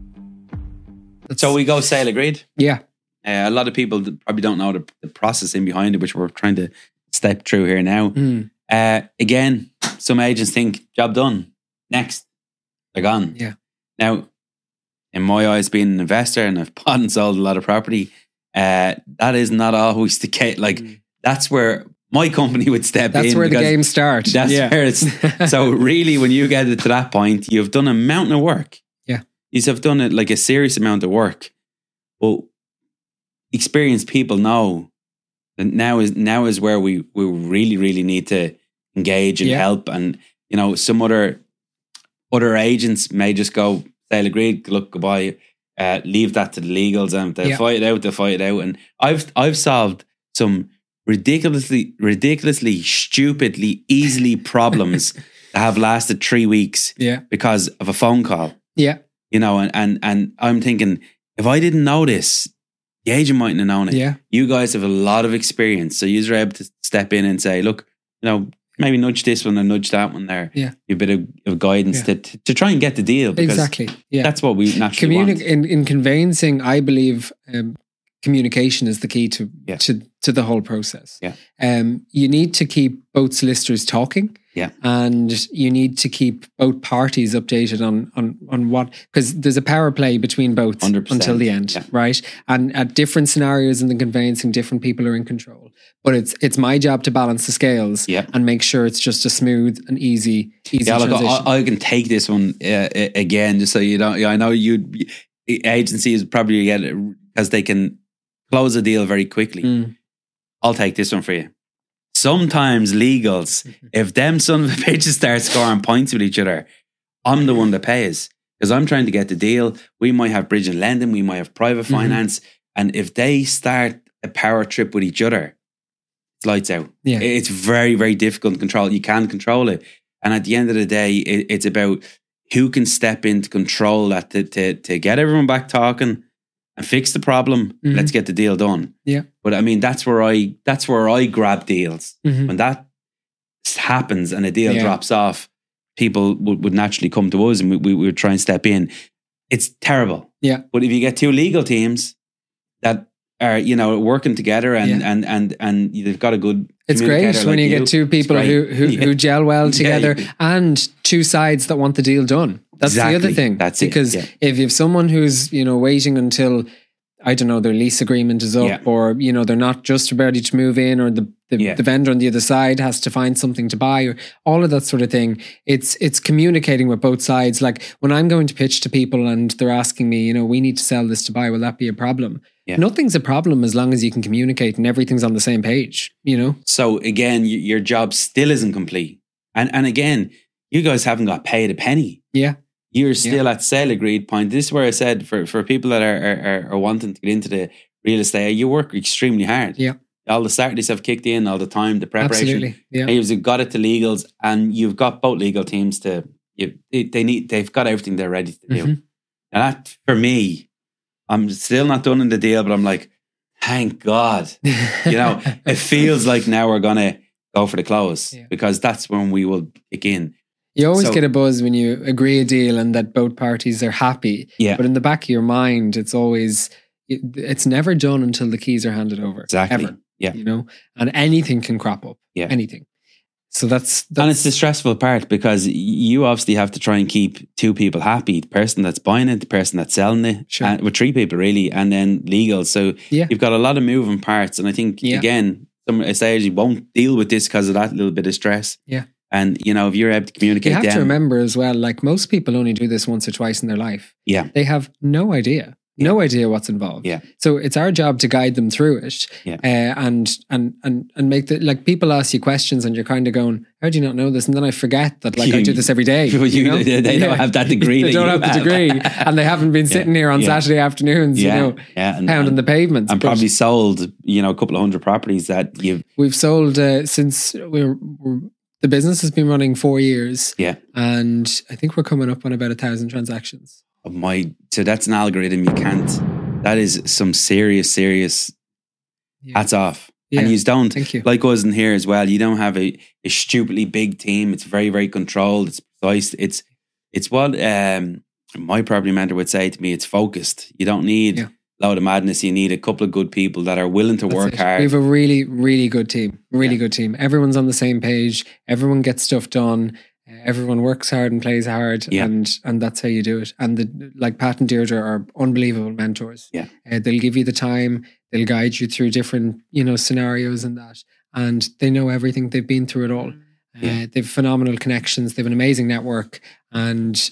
So we go sale agreed? Yeah. A lot of people probably don't know the process in behind it, which we're trying to step through here now. Again, some agents think, job done. Next. They're gone. Yeah. Now, in my eyes, being an investor, and I've bought and sold a lot of property, that is not always the case. Like, that's where my company would step in. That's where the game starts. That's where it's... So really, when you get it to that point, you've done a mountain of work. Yeah. You have done it like a serious amount of work. Well, experienced people know that now is where we really, really need to engage and help. And, some other agents may just go, sale agreed, look, goodbye, leave that to the legals and they'll fight it out. And I've solved some ridiculously, stupidly, easily problems that have lasted 3 weeks because of a phone call. Yeah. And I'm thinking, if I didn't know this, the agent mightn't have known it. Yeah. You guys have a lot of experience. So you're able to step in and say, look, maybe nudge this one and nudge that one there. Yeah. A bit of guidance to try and get the deal. Exactly. Yeah. That's what we naturally want. In conveyancing, I believe communication is the key to the whole process. Yeah. You need to keep both solicitors talking. Yeah. And you need to keep both parties updated on what, because there's a power play between both 100%, until the end, right? And at different scenarios in the conveyancing, different people are in control. But it's my job to balance the scales and make sure it's just a smooth and easy transition. Look, I can take this one again, just so you know. I know agencies probably get it because they can close a deal very quickly. I'll take this one for you. Sometimes legals, if them son of a bitches start scoring points with each other, I'm the one that pays because I'm trying to get the deal. We might have bridge and lending, we might have private finance, and if they start a power trip with each other, it's lights out. Yeah. It's very, very difficult to control. You can't control it, and at the end of the day, it's about who can step in to control that to get everyone back talking and fix the problem. Let's get the deal done. Yeah. But I mean, that's where I grab deals. When that happens and a deal drops off, people would naturally come to us and we would try and step in. It's terrible. Yeah. But if you get two legal teams that are, working together and they've got a good... It's great when you get two people who gel well together and two sides that want the deal done. That's the other thing. That's it. Because Yeah. if you have someone who's, waiting until, I don't know, their lease agreement is up, Yeah. or, they're not just ready to move in, or the vendor on the other side has to find something to buy, or all of that sort of thing. It's communicating with both sides. Like when I'm going to pitch to people and they're asking me, we need to sell this to buy, will that be a problem? Yeah. Nothing's a problem as long as you can communicate and everything's on the same page, So again, your job still isn't complete. And again, you guys haven't got paid a penny. Yeah. You're still at sale agreed point. This is where I said for people that are wanting to get into the real estate, you work extremely hard. Yeah. All the Saturdays have kicked in, all the time, the preparation. Absolutely. Yeah. You've got it to legals, and you've got both legal teams they've got everything they're ready to do. Mhm. And that, for me, I'm still not done in the deal, but I'm like, thank God. It feels like now we're going to go for the close, because that's when we will kick in. You always So- get a buzz when you agree a deal and that both parties are happy. Yeah. But in the back of your mind, it's never done until the keys are handed over. Exactly. Ever. Yeah. And anything can crop up. Yeah. Anything. So that's And it's the stressful part, because you obviously have to try and keep two people happy: the person that's buying it, the person that's selling it, Sure. and with three people really, and then legal. So Yeah. you've got a lot of moving parts, and I think again, some estate agents won't deal with this because of that little bit of stress. Yeah. And if you're able to communicate, you have them, to remember as well, like most people only do this once or twice in their life. Yeah. They have no idea. No idea what's involved. Yeah. So it's our job to guide them through it. Yeah. And make people ask you questions and you're kind of going, how do you not know this? And then I forget that I do this every day. They don't have that degree. They that don't you have the degree, and they haven't been sitting here on Saturday afternoons, pounding the pavements. And But probably sold, a couple of hundred properties that we've sold since the business has been running 4 years. Yeah. And I think we're coming up on about 1,000 transactions. So that's an algorithm. That is some serious hats off. Yeah. And you don't, Thank you. like us in here as well, you don't have a stupidly big team. It's very, very controlled. It's precise. It's what my property mentor would say to me, it's focused. You don't need a load of madness. You need a couple of good people that are willing to work hard. We have a really, really good team. Really good team. Everyone's on the same page. Everyone gets stuff done. Everyone works hard and plays hard, and that's how you do it. And Pat and Deirdre are unbelievable mentors. Yeah, they'll give you the time. They'll guide you through different scenarios and that, and they know everything. They've been through it all. They've phenomenal connections. They've an amazing network, and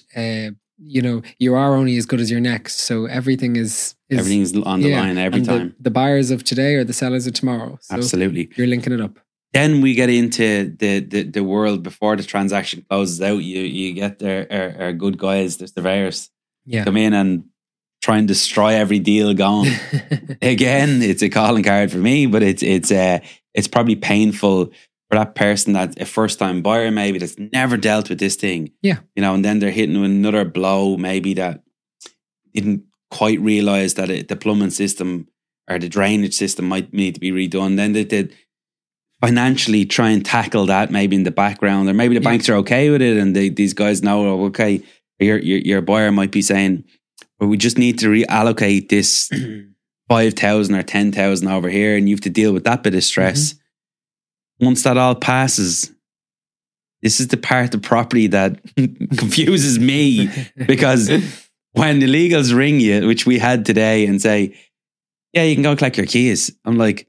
you are only as good as your next. So everything's on the line every time. The buyers of today are the sellers of tomorrow. So absolutely, you're linking it up. Then we get into the world before the transaction closes out. You get our good guys, the surveyors, come in and try and destroy every deal going. Again, it's a calling card for me, but it's probably painful for that person that's a first time buyer, maybe that's never dealt with this thing. Yeah, and then they're hitting with another blow, maybe that didn't quite realize that the plumbing system or the drainage system might need to be redone. Then they did financially try and tackle that maybe in the background, or maybe the banks are okay with it, and these guys know, okay, your buyer might be saying, well, we just need to reallocate this 5,000 or 10,000 over here, and you have to deal with that bit of stress. Once that all passes, this is the part of the property that confuses me, because when the legals ring you, which we had today, and say, yeah, you can go collect your keys, I'm like,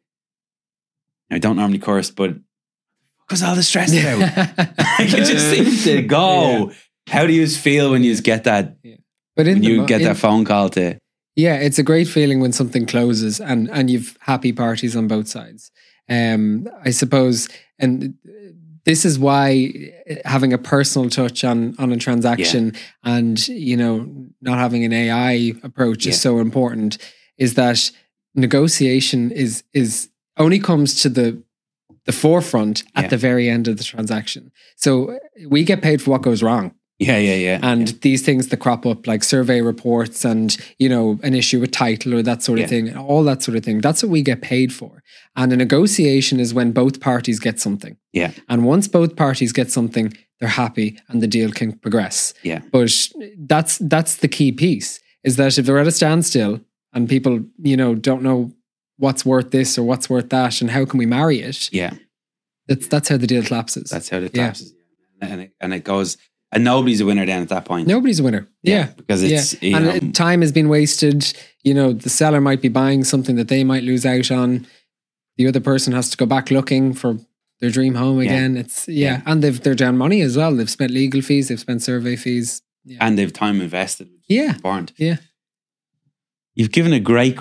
I don't normally curse, but because all the stress out. I can just seem to go. Yeah. How do you feel when you get that? Yeah. But when you get that phone call to? Yeah, it's a great feeling when something closes and you've happy parties on both sides. I suppose, and this is why having a personal touch on a transaction and not having an AI approach is so important. Is that negotiation is only comes to the forefront at the very end of the transaction. So we get paid for what goes wrong. Yeah. And these things that crop up, like survey reports and, an issue with title or that sort of thing, all that sort of thing, that's what we get paid for. And a negotiation is when both parties get something. Yeah. And once both parties get something, they're happy and the deal can progress. Yeah. But that's the key piece, is that if they're at a standstill and people, don't know what's worth this or what's worth that and how can we marry it? Yeah. That's how the deal collapses. That's how it collapses. And it goes, And nobody's a winner then at that point. Nobody's a winner. Yeah. Because it's, you and know, time has been wasted. You know, the seller might be buying something that they might lose out on. The other person has to go back looking for their dream home again. It's and they're down money as well. They've spent legal fees, they've spent survey fees. Yeah. And they've time invested. Yeah. Important. Yeah. You've given a great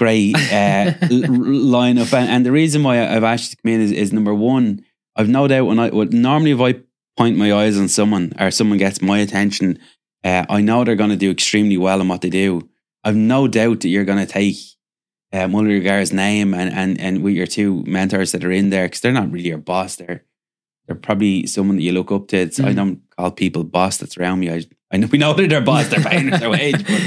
lineup, and the reason why I've asked you to come in is number one. I've no doubt normally if I point my eyes on someone or someone gets my attention, I know they're going to do extremely well in what they do. I've no doubt that you're going to take Mullery O'Gara's name and with your two mentors that are in there, because they're not really your boss. They're probably someone that you look up to. I don't call people boss that's around me. I know we know they're their boss. They're paying their wage, but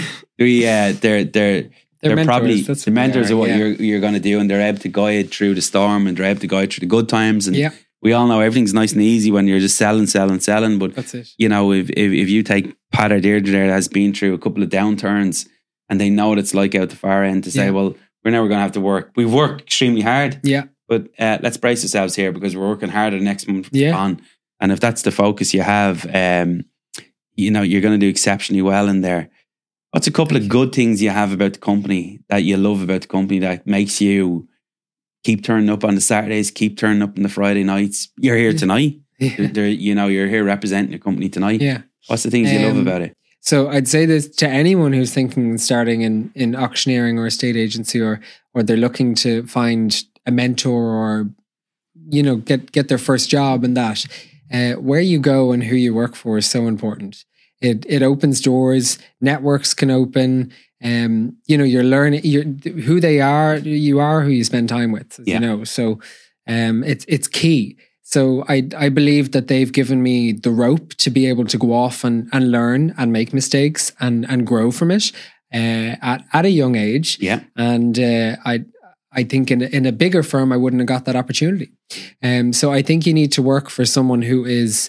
they're probably the mentors of what you're going to do, and they're able to guide through the storm, and they're able to guide through the good times. And we all know everything's nice and easy when you're just selling. But that's it. You know, if you take Pat or Deirdre there, has been through a couple of downturns, and they know what it's like out the far end to say, well, we're never going to have to work. We've worked extremely hard. Yeah. But let's brace ourselves here because we're working harder next month on. And if that's the focus you have, you know, you're going to do exceptionally well in there. What's a couple of good things you have about the company that you love about the company that makes you keep turning up on the Saturdays, keep turning up on the Friday nights? You're here tonight. You know, you're here representing your company tonight. Yeah. What's the things you love about it? So I'd say this to anyone who's thinking of starting in auctioneering or estate agency, or they're looking to find a mentor or, you know, get their first job and that. Where you go and who you work for is so important. It opens doors. Networks can open. You know, you're learning who they are. You are who you spend time with. You know, so it's key. So I believe that they've given me the rope to be able to go off and learn and make mistakes and grow from it at a young age. Yeah, and I think in a bigger firm I wouldn't have got that opportunity. So I think you need to work for someone who is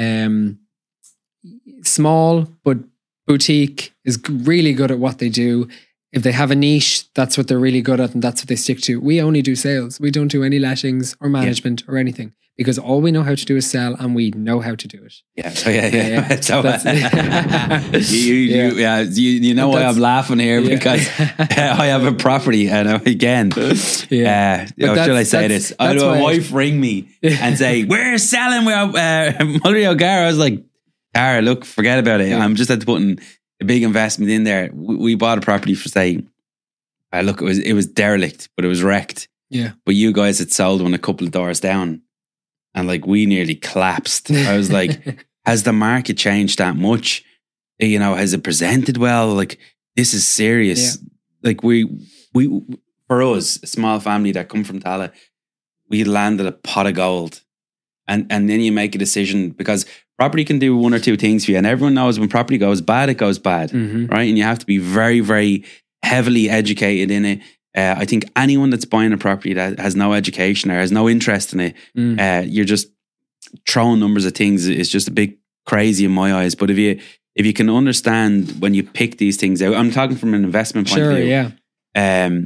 small but boutique, is really good at what they do. If they have a niche, that's what they're really good at and that's what they stick to. We only do sales. We don't do any lettings or management or anything, because all we know how to do is sell, and we know how to do it. Yeah. So, you know why I'm laughing here, because I have a property, and again, should I say this? I had my wife ring me and say, "We're selling Mullery O'Gara." I was like, "Tara, look, forget about it. I'm just had to put in a big investment in there. We bought a property for, say, look, it was derelict, but it was wrecked. Yeah, but you guys had sold one a couple of doors down." And like, we nearly collapsed. I was like, has the market changed that much? You know, has it presented well? Like, this is serious. Yeah. Like we, for us, a small family that come from Tallaght, we landed a pot of gold. And then you make a decision, because property can do one or two things for you. And everyone knows when property goes bad, it goes bad, right? And you have to be very, very heavily educated in it. I think anyone that's buying a property that has no education or has no interest in it, you're just throwing numbers at things. It's just a bit crazy in my eyes. But if you can understand when you pick these things out, I'm talking from an investment point of view. Yeah.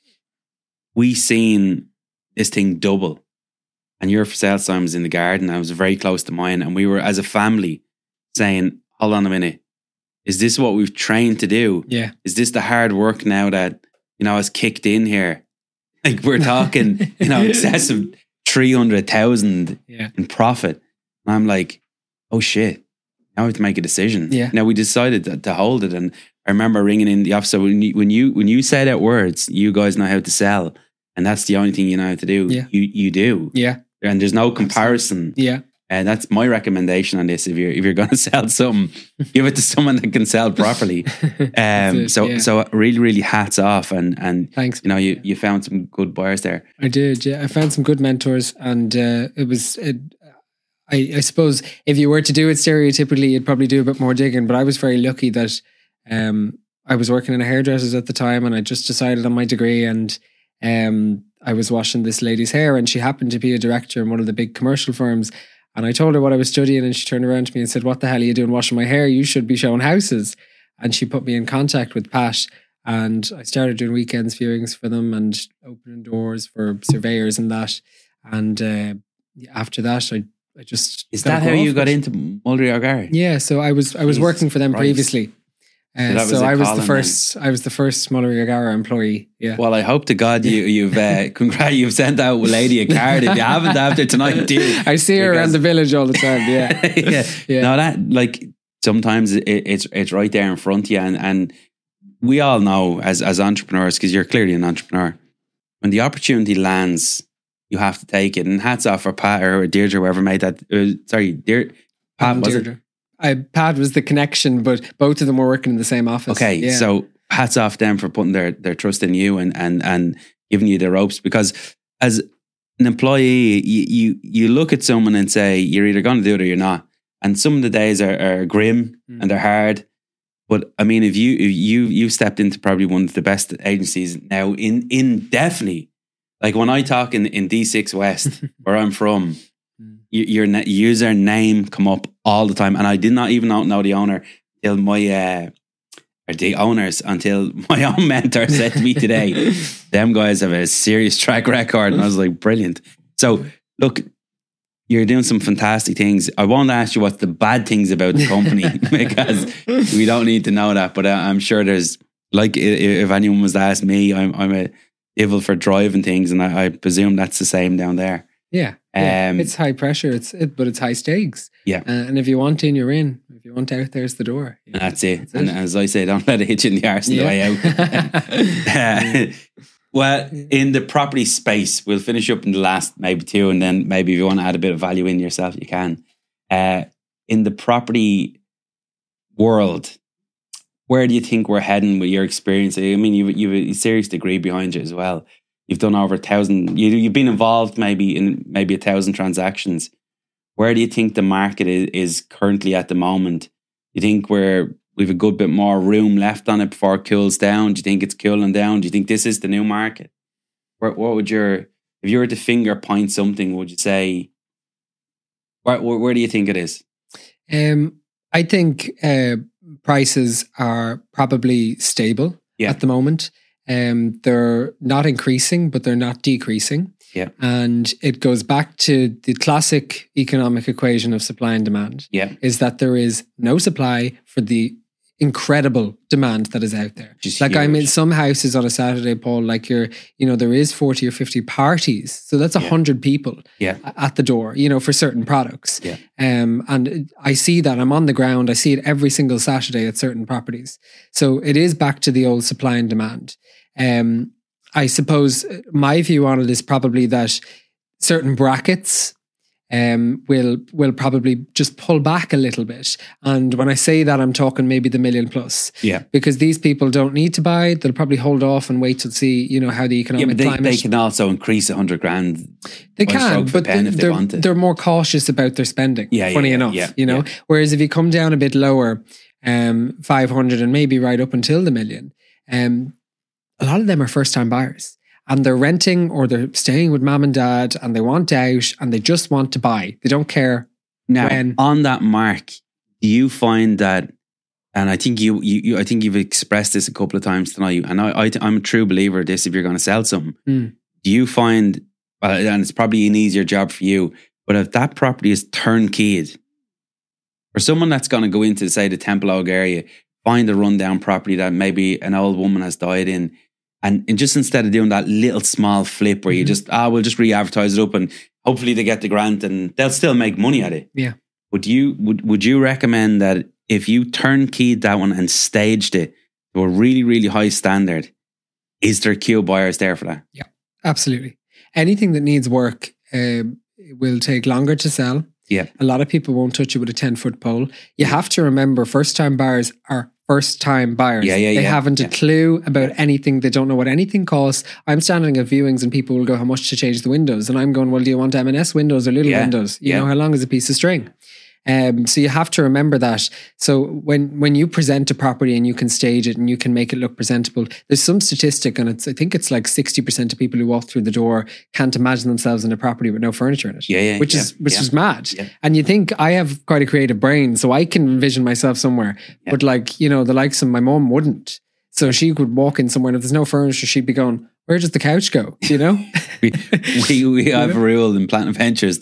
We seen this thing double, and your for sale sign was in the garden. I was very close to mine, and we were as a family saying, "Hold on a minute, is this what we've trained to do? Yeah, is this the hard work now that?" You know, has kicked in here. Like, we're talking, you know, excessive 300,000 in profit. And I'm like, oh shit, now we have to make a decision. Yeah. Now we decided to hold it. And I remember ringing in the office. So when you say that words, you guys know how to sell. And that's the only thing you know how to do. Yeah. You do. Yeah. And there's no comparison. Yeah. And that's my recommendation on this. If you're going to sell something, give it to someone that can sell properly. So really, really hats off, and thanks. You know, you found some good buyers there. I did. Yeah, I found some good mentors, and it was. I suppose if you were to do it stereotypically, you'd probably do a bit more digging. But I was very lucky that I was working in a hairdresser's at the time, and I just decided on my degree, and I was washing this lady's hair, and she happened to be a director in one of the big commercial firms. And I told her what I was studying, and she turned around to me and said, "What the hell are you doing washing my hair? You should be showing houses." And she put me in contact with Pat, and I started doing weekends viewings for them and opening doors for surveyors and that. And after that, I just Is gotta that go how you off got it. into Mullery O'Gara? Yeah, so I was Jesus working for them Christ. previously. that was So a I was calling the first. I was the first Mullery O'Gara employee. Yeah. Well, I hope to God you've you've sent out Lady a card. If you haven't after tonight, do. I see her around Because- the village all the time. Yeah. yeah. Yeah. No, that like sometimes it's right there in front of you, and we all know as entrepreneurs, because you're clearly an entrepreneur, when the opportunity lands, you have to take it. And hats off for Pat or Deirdre, whoever made that. Pat, was it? Pat was the connection, but both of them were working in the same office. Okay, Yeah. so hats off them for putting their trust in you and giving you the ropes, because as an employee, you look at someone and say you're either going to do it or you're not. And some of the days are grim and they're hard. But I mean, if you stepped into probably one of the best agencies now in definitely, like when I talk in D6 West, where I'm from, your user name come up all the time, and I did not even know the owner till the owners until my own mentor said to me today, them guys have a serious track record. And I was like, brilliant. So look, you're doing some fantastic things. I won't ask you what's the bad things about the company because we don't need to know that. But I'm sure there's, like, if anyone was to ask me, I'm a devil for driving things, and I presume that's the same down there. Yeah. It's high pressure. But it's high stakes. Yeah. And if you want in, you're in. If you want out, there's the door. You know, That's it. that's And as I say, don't let it hit you in the arse on the way out. Well, in the property space, we'll finish up in the last maybe two, and then maybe if you want to add a bit of value in yourself, you can. In the property world, where do you think we're heading with your experience? I mean, you've a serious degree behind you as well. You've done over 1,000. You've been involved maybe in 1,000 transactions. Where do you think the market is currently at the moment? Do you think we've a good bit more room left on it before it cools down? Do you think it's cooling down? Do you think this is the new market? What would if you were to finger point something, would you say, where do you think it is? I think prices are probably stable at the moment. They're not increasing, but they're not decreasing. Yeah. And it goes back to the classic economic equation of supply and demand. Yeah. Is that there is no supply for the incredible demand that is out there. Just like huge. I'm in some houses on a Saturday, Paul, like there is 40 or 50 parties. So that's 100 people at the door, for certain products. Yeah. And I see that. I'm on the ground. I see it every single Saturday at certain properties. So it is back to the old supply and demand. I suppose my view on it is probably that certain brackets will probably just pull back a little bit. And when I say that, I'm talking maybe the $1 million plus. Yeah. Because these people don't need to buy. They'll probably hold off and wait to see, how the economic climate. They can also increase $100,000. They can, but if they want it. they're more cautious about their spending. Funny enough, Whereas if you come down a bit lower, 500 and maybe right up until the $1 million, a lot of them are first-time buyers. And they're renting or they're staying with mom and dad and they want out and they just want to buy. They don't care now, when. On that mark, do you find that, and I think I think you've expressed this a couple of times tonight, and I'm a true believer of this, if you're going to sell something, do you find, and it's probably an easier job for you, but if that property is turnkeyd, for someone that's going to go into, say, the Temple Oak area, find a rundown property that maybe an old woman has died in, and just instead of doing that little small flip where you just, we'll just re-advertise it up and hopefully they get the grant and they'll still make money at it. Yeah. Would you recommend that if you turnkeyed that one and staged it to a really, really high standard, is there queue buyers there for that? Yeah, absolutely. Anything that needs work will take longer to sell. Yeah. A lot of people won't touch it with a 10-foot pole. You have to remember, first-time buyers are first-time buyers. They haven't a clue about anything. They don't know what anything costs. I'm standing at viewings and people will go, how much to change the windows? And I'm going, well, do you want M&S windows or little windows? You know, how long is a piece of string? So you have to remember that. So when you present a property and you can stage it and you can make it look presentable, there's some statistic, and I think it's like 60% of people who walk through the door can't imagine themselves in a property with no furniture in it. Which is mad. Yeah. And you think I have quite a creative brain, so I can envision myself somewhere. Yeah. But the likes of my mum wouldn't. So she could walk in somewhere and if there's no furniture, she'd be going, where does the couch go? We have a rule in Platinum Ventures that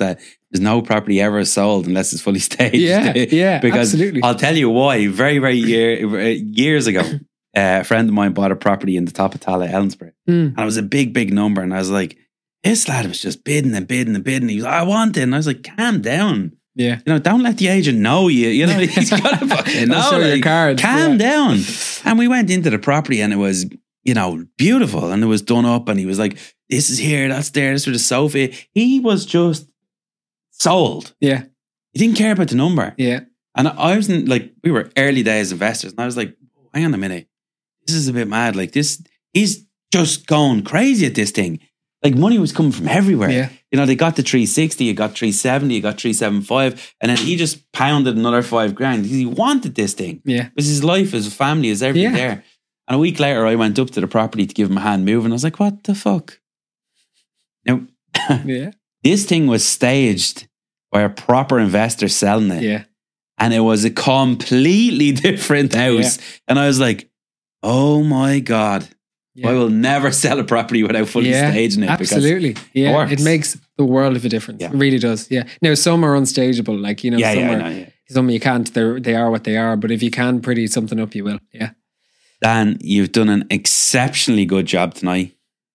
There's no property ever sold unless it's fully staged. Yeah, because absolutely. I'll tell you why. Very, very years ago, a friend of mine bought a property in the top of Tala, Ellensburg. And it was a big, big number. And I was like, this lad was just bidding and bidding and bidding. He was like, I want it. And I was like, calm down. Yeah. You know, don't let the agent know you. You know, he's got to fucking know. Show your cards. Calm down. And we went into the property and it was, you know, beautiful. And it was done up and he was like, this is here, that's there, this is the sofa. He was just sold. Yeah. He didn't care about the number. Yeah. And I was in, like, we were early days investors and I was like, hang on a minute. This is a bit mad. Like this, he's just going crazy at this thing. Like money was coming from everywhere. Yeah. You know, they got the 360, you got 370, you got 375, and then he just pounded another $5,000. He wanted this thing. Yeah. Because his life, his family, is everything there. And a week later, I went up to the property to give him a hand move, and I was like, what the fuck? Now, this thing was staged by a proper investor selling it. Yeah. And it was a completely different house. And I was like, oh my God. I will never sell a property without fully staging it. Absolutely. Yeah. It makes the world of a difference. It really does. Yeah. Now, some are unstageable. Like, you know, some you can't. They are what they are. But if you can pretty something up, you will. Yeah. Dan, you've done an exceptionally good job tonight.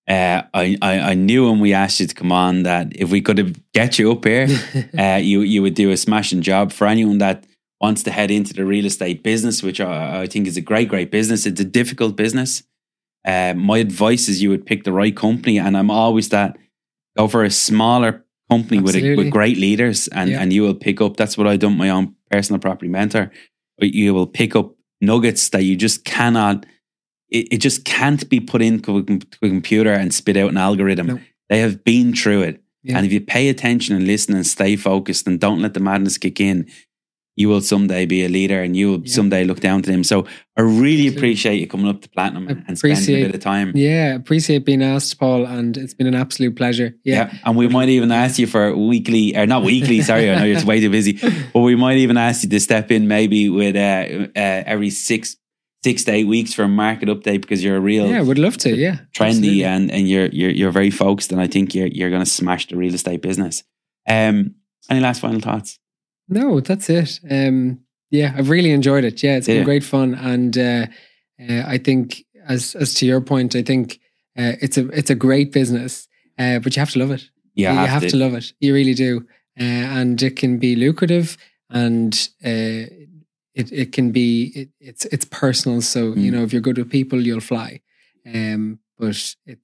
I knew when we asked you to come on that if we could get you up here, you would do a smashing job. For anyone that wants to head into the real estate business, which I think is a great, great business. It's a difficult business. My advice is you would pick the right company, and I'm always that go for a smaller company with great leaders, and you will pick up. That's what I've done with my own personal property mentor. But you will pick up nuggets that you just cannot. It just can't be put into a computer and spit out an algorithm. No. They have been through it, and if you pay attention and listen and stay focused and don't let the madness kick in, you will someday be a leader and you will someday look down to them. So I really appreciate you coming up to Platinum and spending a bit of time. Yeah, appreciate being asked, Paul, and it's been an absolute pleasure. Yeah. And we might even ask you for weekly, or not weekly, sorry, I know you're way too busy, but we might even ask you to step in maybe with every 6 to 8 weeks for a market update, because you're a real would love to, trendy and you're very focused, and I think you're going to smash the real estate business. Any last final thoughts? No, that's it. I've really enjoyed it. Yeah, it's been great fun, and I think, as to your point, I think it's a great business, but you have to love it. You have to love it. You really do, and it can be lucrative, and it can be it's personal. So you know, if you're good with people, you'll fly. But it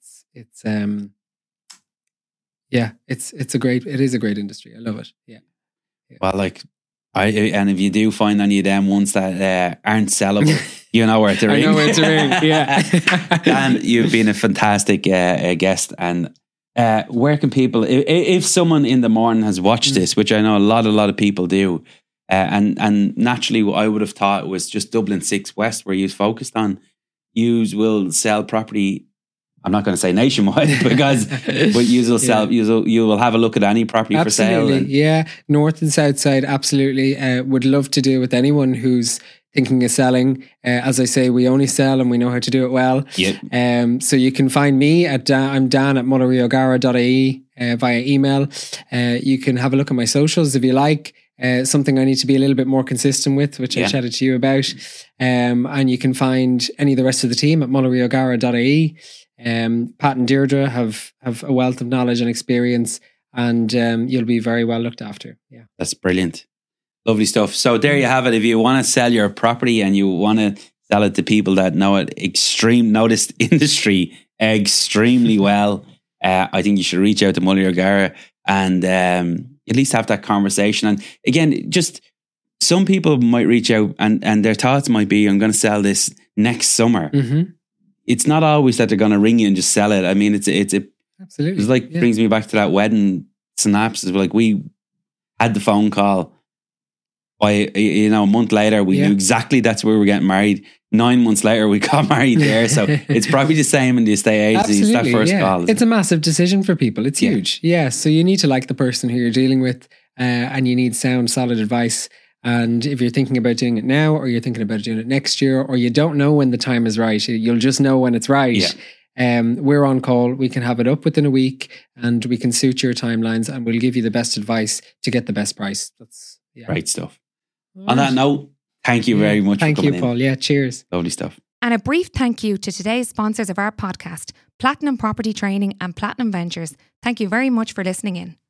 is a great industry. I love it. Yeah. Well, like, and if you do find any of them ones that aren't sellable, you know where to ring. I know where to ring, yeah. Dan, you've been a fantastic guest. And where can people, if someone in the morning has watched this, which I know a lot of people do, and naturally what I would have thought was just Dublin 6 West where you focused on, you will sell property. I'm not going to say nationwide because but you will sell. You will have a look at any property for sale. Yeah, north and south side. Absolutely, would love to do with anyone who's thinking of selling. As I say, we only sell and we know how to do it well. Yep. So you can find me at I'm Dan at mulleryo'gara.ie via email. You can have a look at my socials if you like. Something I need to be a little bit more consistent with, which I chatted to you about. And you can find any of the rest of the team at mulleryo'gara.ie. Pat and Deirdre have a wealth of knowledge and experience, and you'll be very well looked after. Yeah, that's brilliant. Lovely stuff. So there you have it. If you want to sell your property and you want to sell it to people that know this industry extremely well, I think you should reach out to Mullery O'Gara and at least have that conversation. And again, just some people might reach out and their thoughts might be, I'm going to sell this next summer. Mm-hmm. It's not always that they're going to ring you and just sell it. I mean, absolutely. It's like brings me back to that wedding synopsis. Like, we had the phone call by a month later. We knew exactly that's where we were getting married. 9 months later, we got married there. So it's probably the same in the estate agency. It's that first call. It's a massive decision for people. It's huge. Yeah. So you need to like the person who you're dealing with, and you need sound, solid advice. And if you're thinking about doing it now, or you're thinking about doing it next year, or you don't know when the time is right, you'll just know when it's right. we're on call. We can have it up within a week, and we can suit your timelines, and we'll give you the best advice to get the best price. That's great stuff. On that note, thank you very much. Thank for you, coming Paul. in. Yeah, cheers. Lovely stuff. And a brief thank you to today's sponsors of our podcast, Platinum Property Training and Platinum Ventures. Thank you very much for listening in.